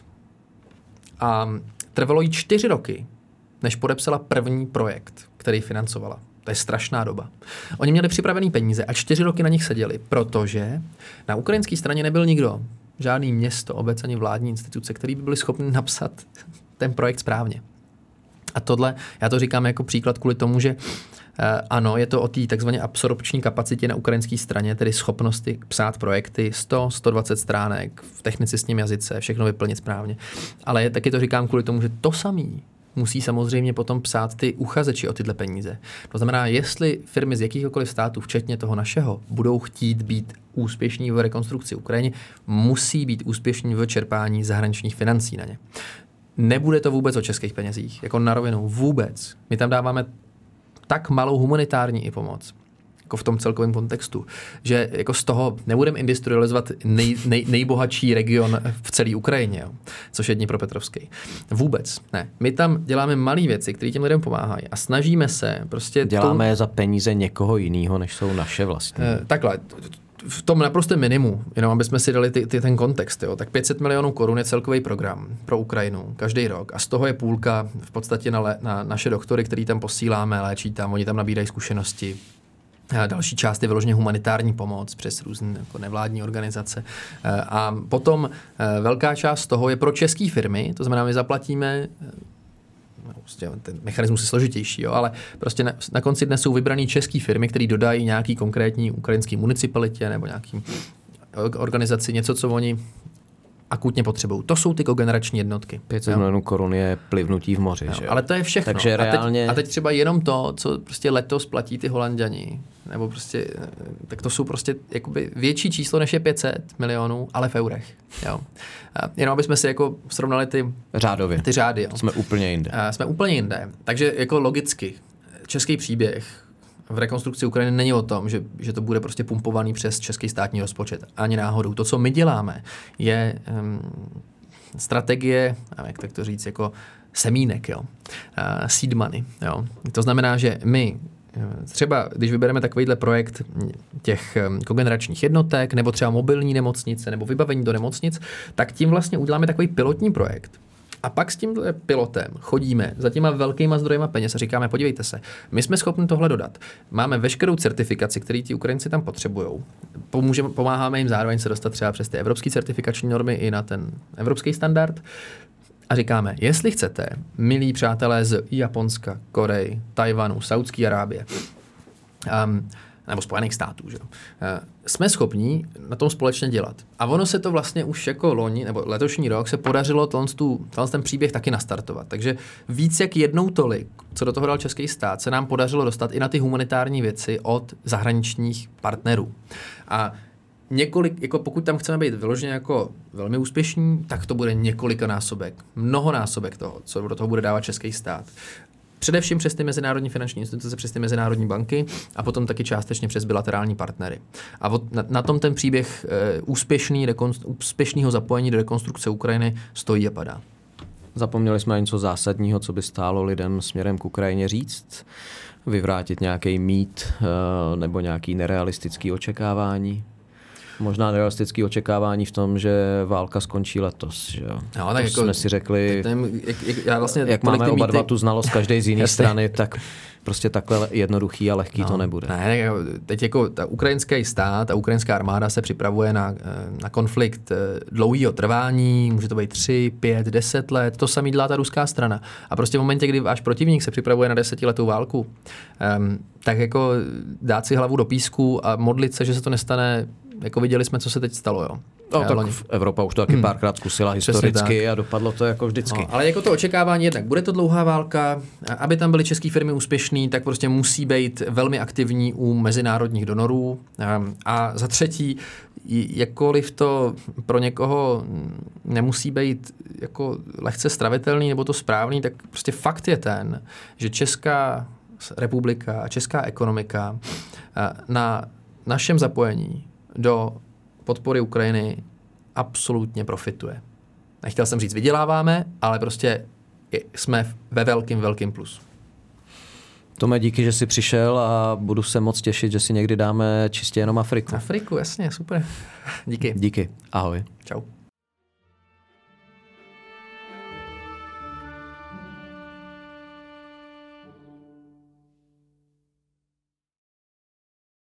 a trvalo jí čtyři roky, než podepsala první projekt, který financovala. To je strašná doba. Oni měli připravený peníze a čtyři roky na nich seděli, protože na ukrajinské straně nebyl nikdo, žádný město, obec ani vládní instituce, který by byli schopni napsat ten projekt správně. A tohle, já to říkám jako příklad kvůli tomu, že eh, ano, je to o té takzvané absorpční kapacitě na ukrajinské straně, tedy schopnosti psát projekty sto, sto dvacet stránek v technicistním jazyce, všechno vyplnit správně. Ale taky to říkám kvůli tomu, že to samý musí samozřejmě potom psát ty uchazeči o tyhle peníze. To znamená, jestli firmy z jakýchkoliv států, včetně toho našeho, budou chtít být úspěšní v rekonstrukci Ukrajiny, musí být úspěšní v čerpání zahraničních financí na ně. Nebude to vůbec o českých penězích, jako na rovinu, vůbec. My tam dáváme tak malou humanitární i pomoc, jako v tom celkovém kontextu, že jako z toho nebudeme industrializovat nej, nej, nejbohatší region v celé Ukrajině, jo, což je Dnipropetrovský. Vůbec ne. My tam děláme malé věci, které těm lidem pomáhají a snažíme se prostě... Děláme je za peníze někoho jiného, než jsou naše vlastní. Eh, takhle, v tom naprostém minimu, jenom aby jsme si dali ty, ty, ten kontext, jo, tak pět set milionů korun je celkový program pro Ukrajinu každý rok a z toho je půlka v podstatě na, le, na naše doktory, který tam posíláme, léčí tam, oni tam nabírají zkušenosti. A další část je vyloženě humanitární pomoc přes různé jako nevládní organizace. A potom velká část toho je pro české firmy, to znamená, my zaplatíme, prostě ten mechanismus je složitější, jo, ale prostě na, na konci dne jsou vybraný české firmy, které dodají nějaký konkrétní ukrajinský municipalitě nebo nějakým organizaci něco, co oni akutně potřebují. To jsou ty kogenerační jednotky. pět set milionů korun je plivnutí v moři. Jo, že? Ale to je všechno. Takže reálně... a, teď, a teď třeba jenom to, co prostě letos platí ty Holanďani, nebo prostě, tak to jsou prostě jakoby větší číslo, než je pět set milionů, ale v eurech. Jo. A jenom aby jsme si jako srovnali ty, Řádově. ty řády. Jo. Jsme úplně jinde. A jsme úplně jinde. Takže jako logicky, český příběh v rekonstrukci Ukrajiny není o tom, že, že to bude prostě pumpovaný přes český státní rozpočet. Ani náhodou. To, co my děláme, je um, strategie, jak tak to říct, jako semínek, jo. Uh, seed money, jo. To znamená, že my třeba, když vybereme takovýhle projekt těch kogeneračních jednotek, nebo třeba mobilní nemocnice, nebo vybavení do nemocnic, tak tím vlastně uděláme takový pilotní projekt. A pak s tímhle pilotem chodíme za těma velkýma zdrojema peněz a říkáme, podívejte se, my jsme schopni tohle dodat. Máme veškerou certifikaci, který ti Ukrajinci tam potřebují. Pomůžeme, pomáháme jim zároveň se dostat třeba přes ty evropské certifikační normy i na ten evropský standard. A říkáme, jestli chcete, milí přátelé z Japonska, Koreji, Tajvanu, Saudské Arábie, um, nebo Spojených států, že? Uh, jsme schopní na tom společně dělat. A ono se to vlastně už jako loni, nebo letošní rok se podařilo tenhle ten příběh taky nastartovat. Takže víc jak jednou tolik, co do toho dal český stát, se nám podařilo dostat i na ty humanitární věci od zahraničních partnerů. A několik, jako pokud tam chceme být vyloženě jako velmi úspěšní, tak to bude několikanásobek, mnohonásobek toho, co do toho bude dávat český stát. Především přes ty mezinárodní finanční instituce, přes ty mezinárodní banky a potom taky částečně přes bilaterální partnery. A na, na tom ten příběh e, úspěšný, úspěšného zapojení do rekonstrukce Ukrajiny stojí a padá. Zapomněli jsme na něco zásadního, co by stálo lidem směrem k Ukrajině říct? Vyvrátit nějaký mýt e, nebo nějaký nerealistický očekávání? Možná nerealistické očekávání v tom, že válka skončí letos. Že jo? No, tak to jako, jsme si řekli, ten, jak, jak, já vlastně jak máme oba mýty... dva tu znalost každý z jiné strany, tak prostě takhle jednoduchý a lehký no, to nebude. Ne, teď jako ta ukrajinský stát, ta ukrajinská armáda se připravuje na, na konflikt dlouhého trvání, může to být tři, pět, deset let, to samý dělá ta ruská strana. A prostě v momentě, kdy váš protivník se připravuje na desetiletou válku, um, tak jako dát si hlavu do písku a modlit se, že se to nestane. Jako viděli jsme, co se teď stalo, jo. No, tak Evropa už to taky párkrát zkusila hmm, historicky a dopadlo to jako vždycky. No, ale jako to očekávání jednak, bude to dlouhá válka, aby tam byly české firmy úspěšný, tak prostě musí být velmi aktivní u mezinárodních donorů. A za třetí, jakkoliv to pro někoho nemusí být jako lehce stravitelný nebo to správný, tak prostě fakt je ten, že Česká republika a česká ekonomika na našem zapojení do podpory Ukrajiny absolutně profituje. Nechtěl jsem říct vyděláváme, ale prostě jsme ve velkým, velkým plus. Tome, díky, že jsi přišel a budu se moc těšit, že si někdy dáme čistě jenom Afriku. Afriku, jasně, super. Díky. Díky, ahoj. Čau.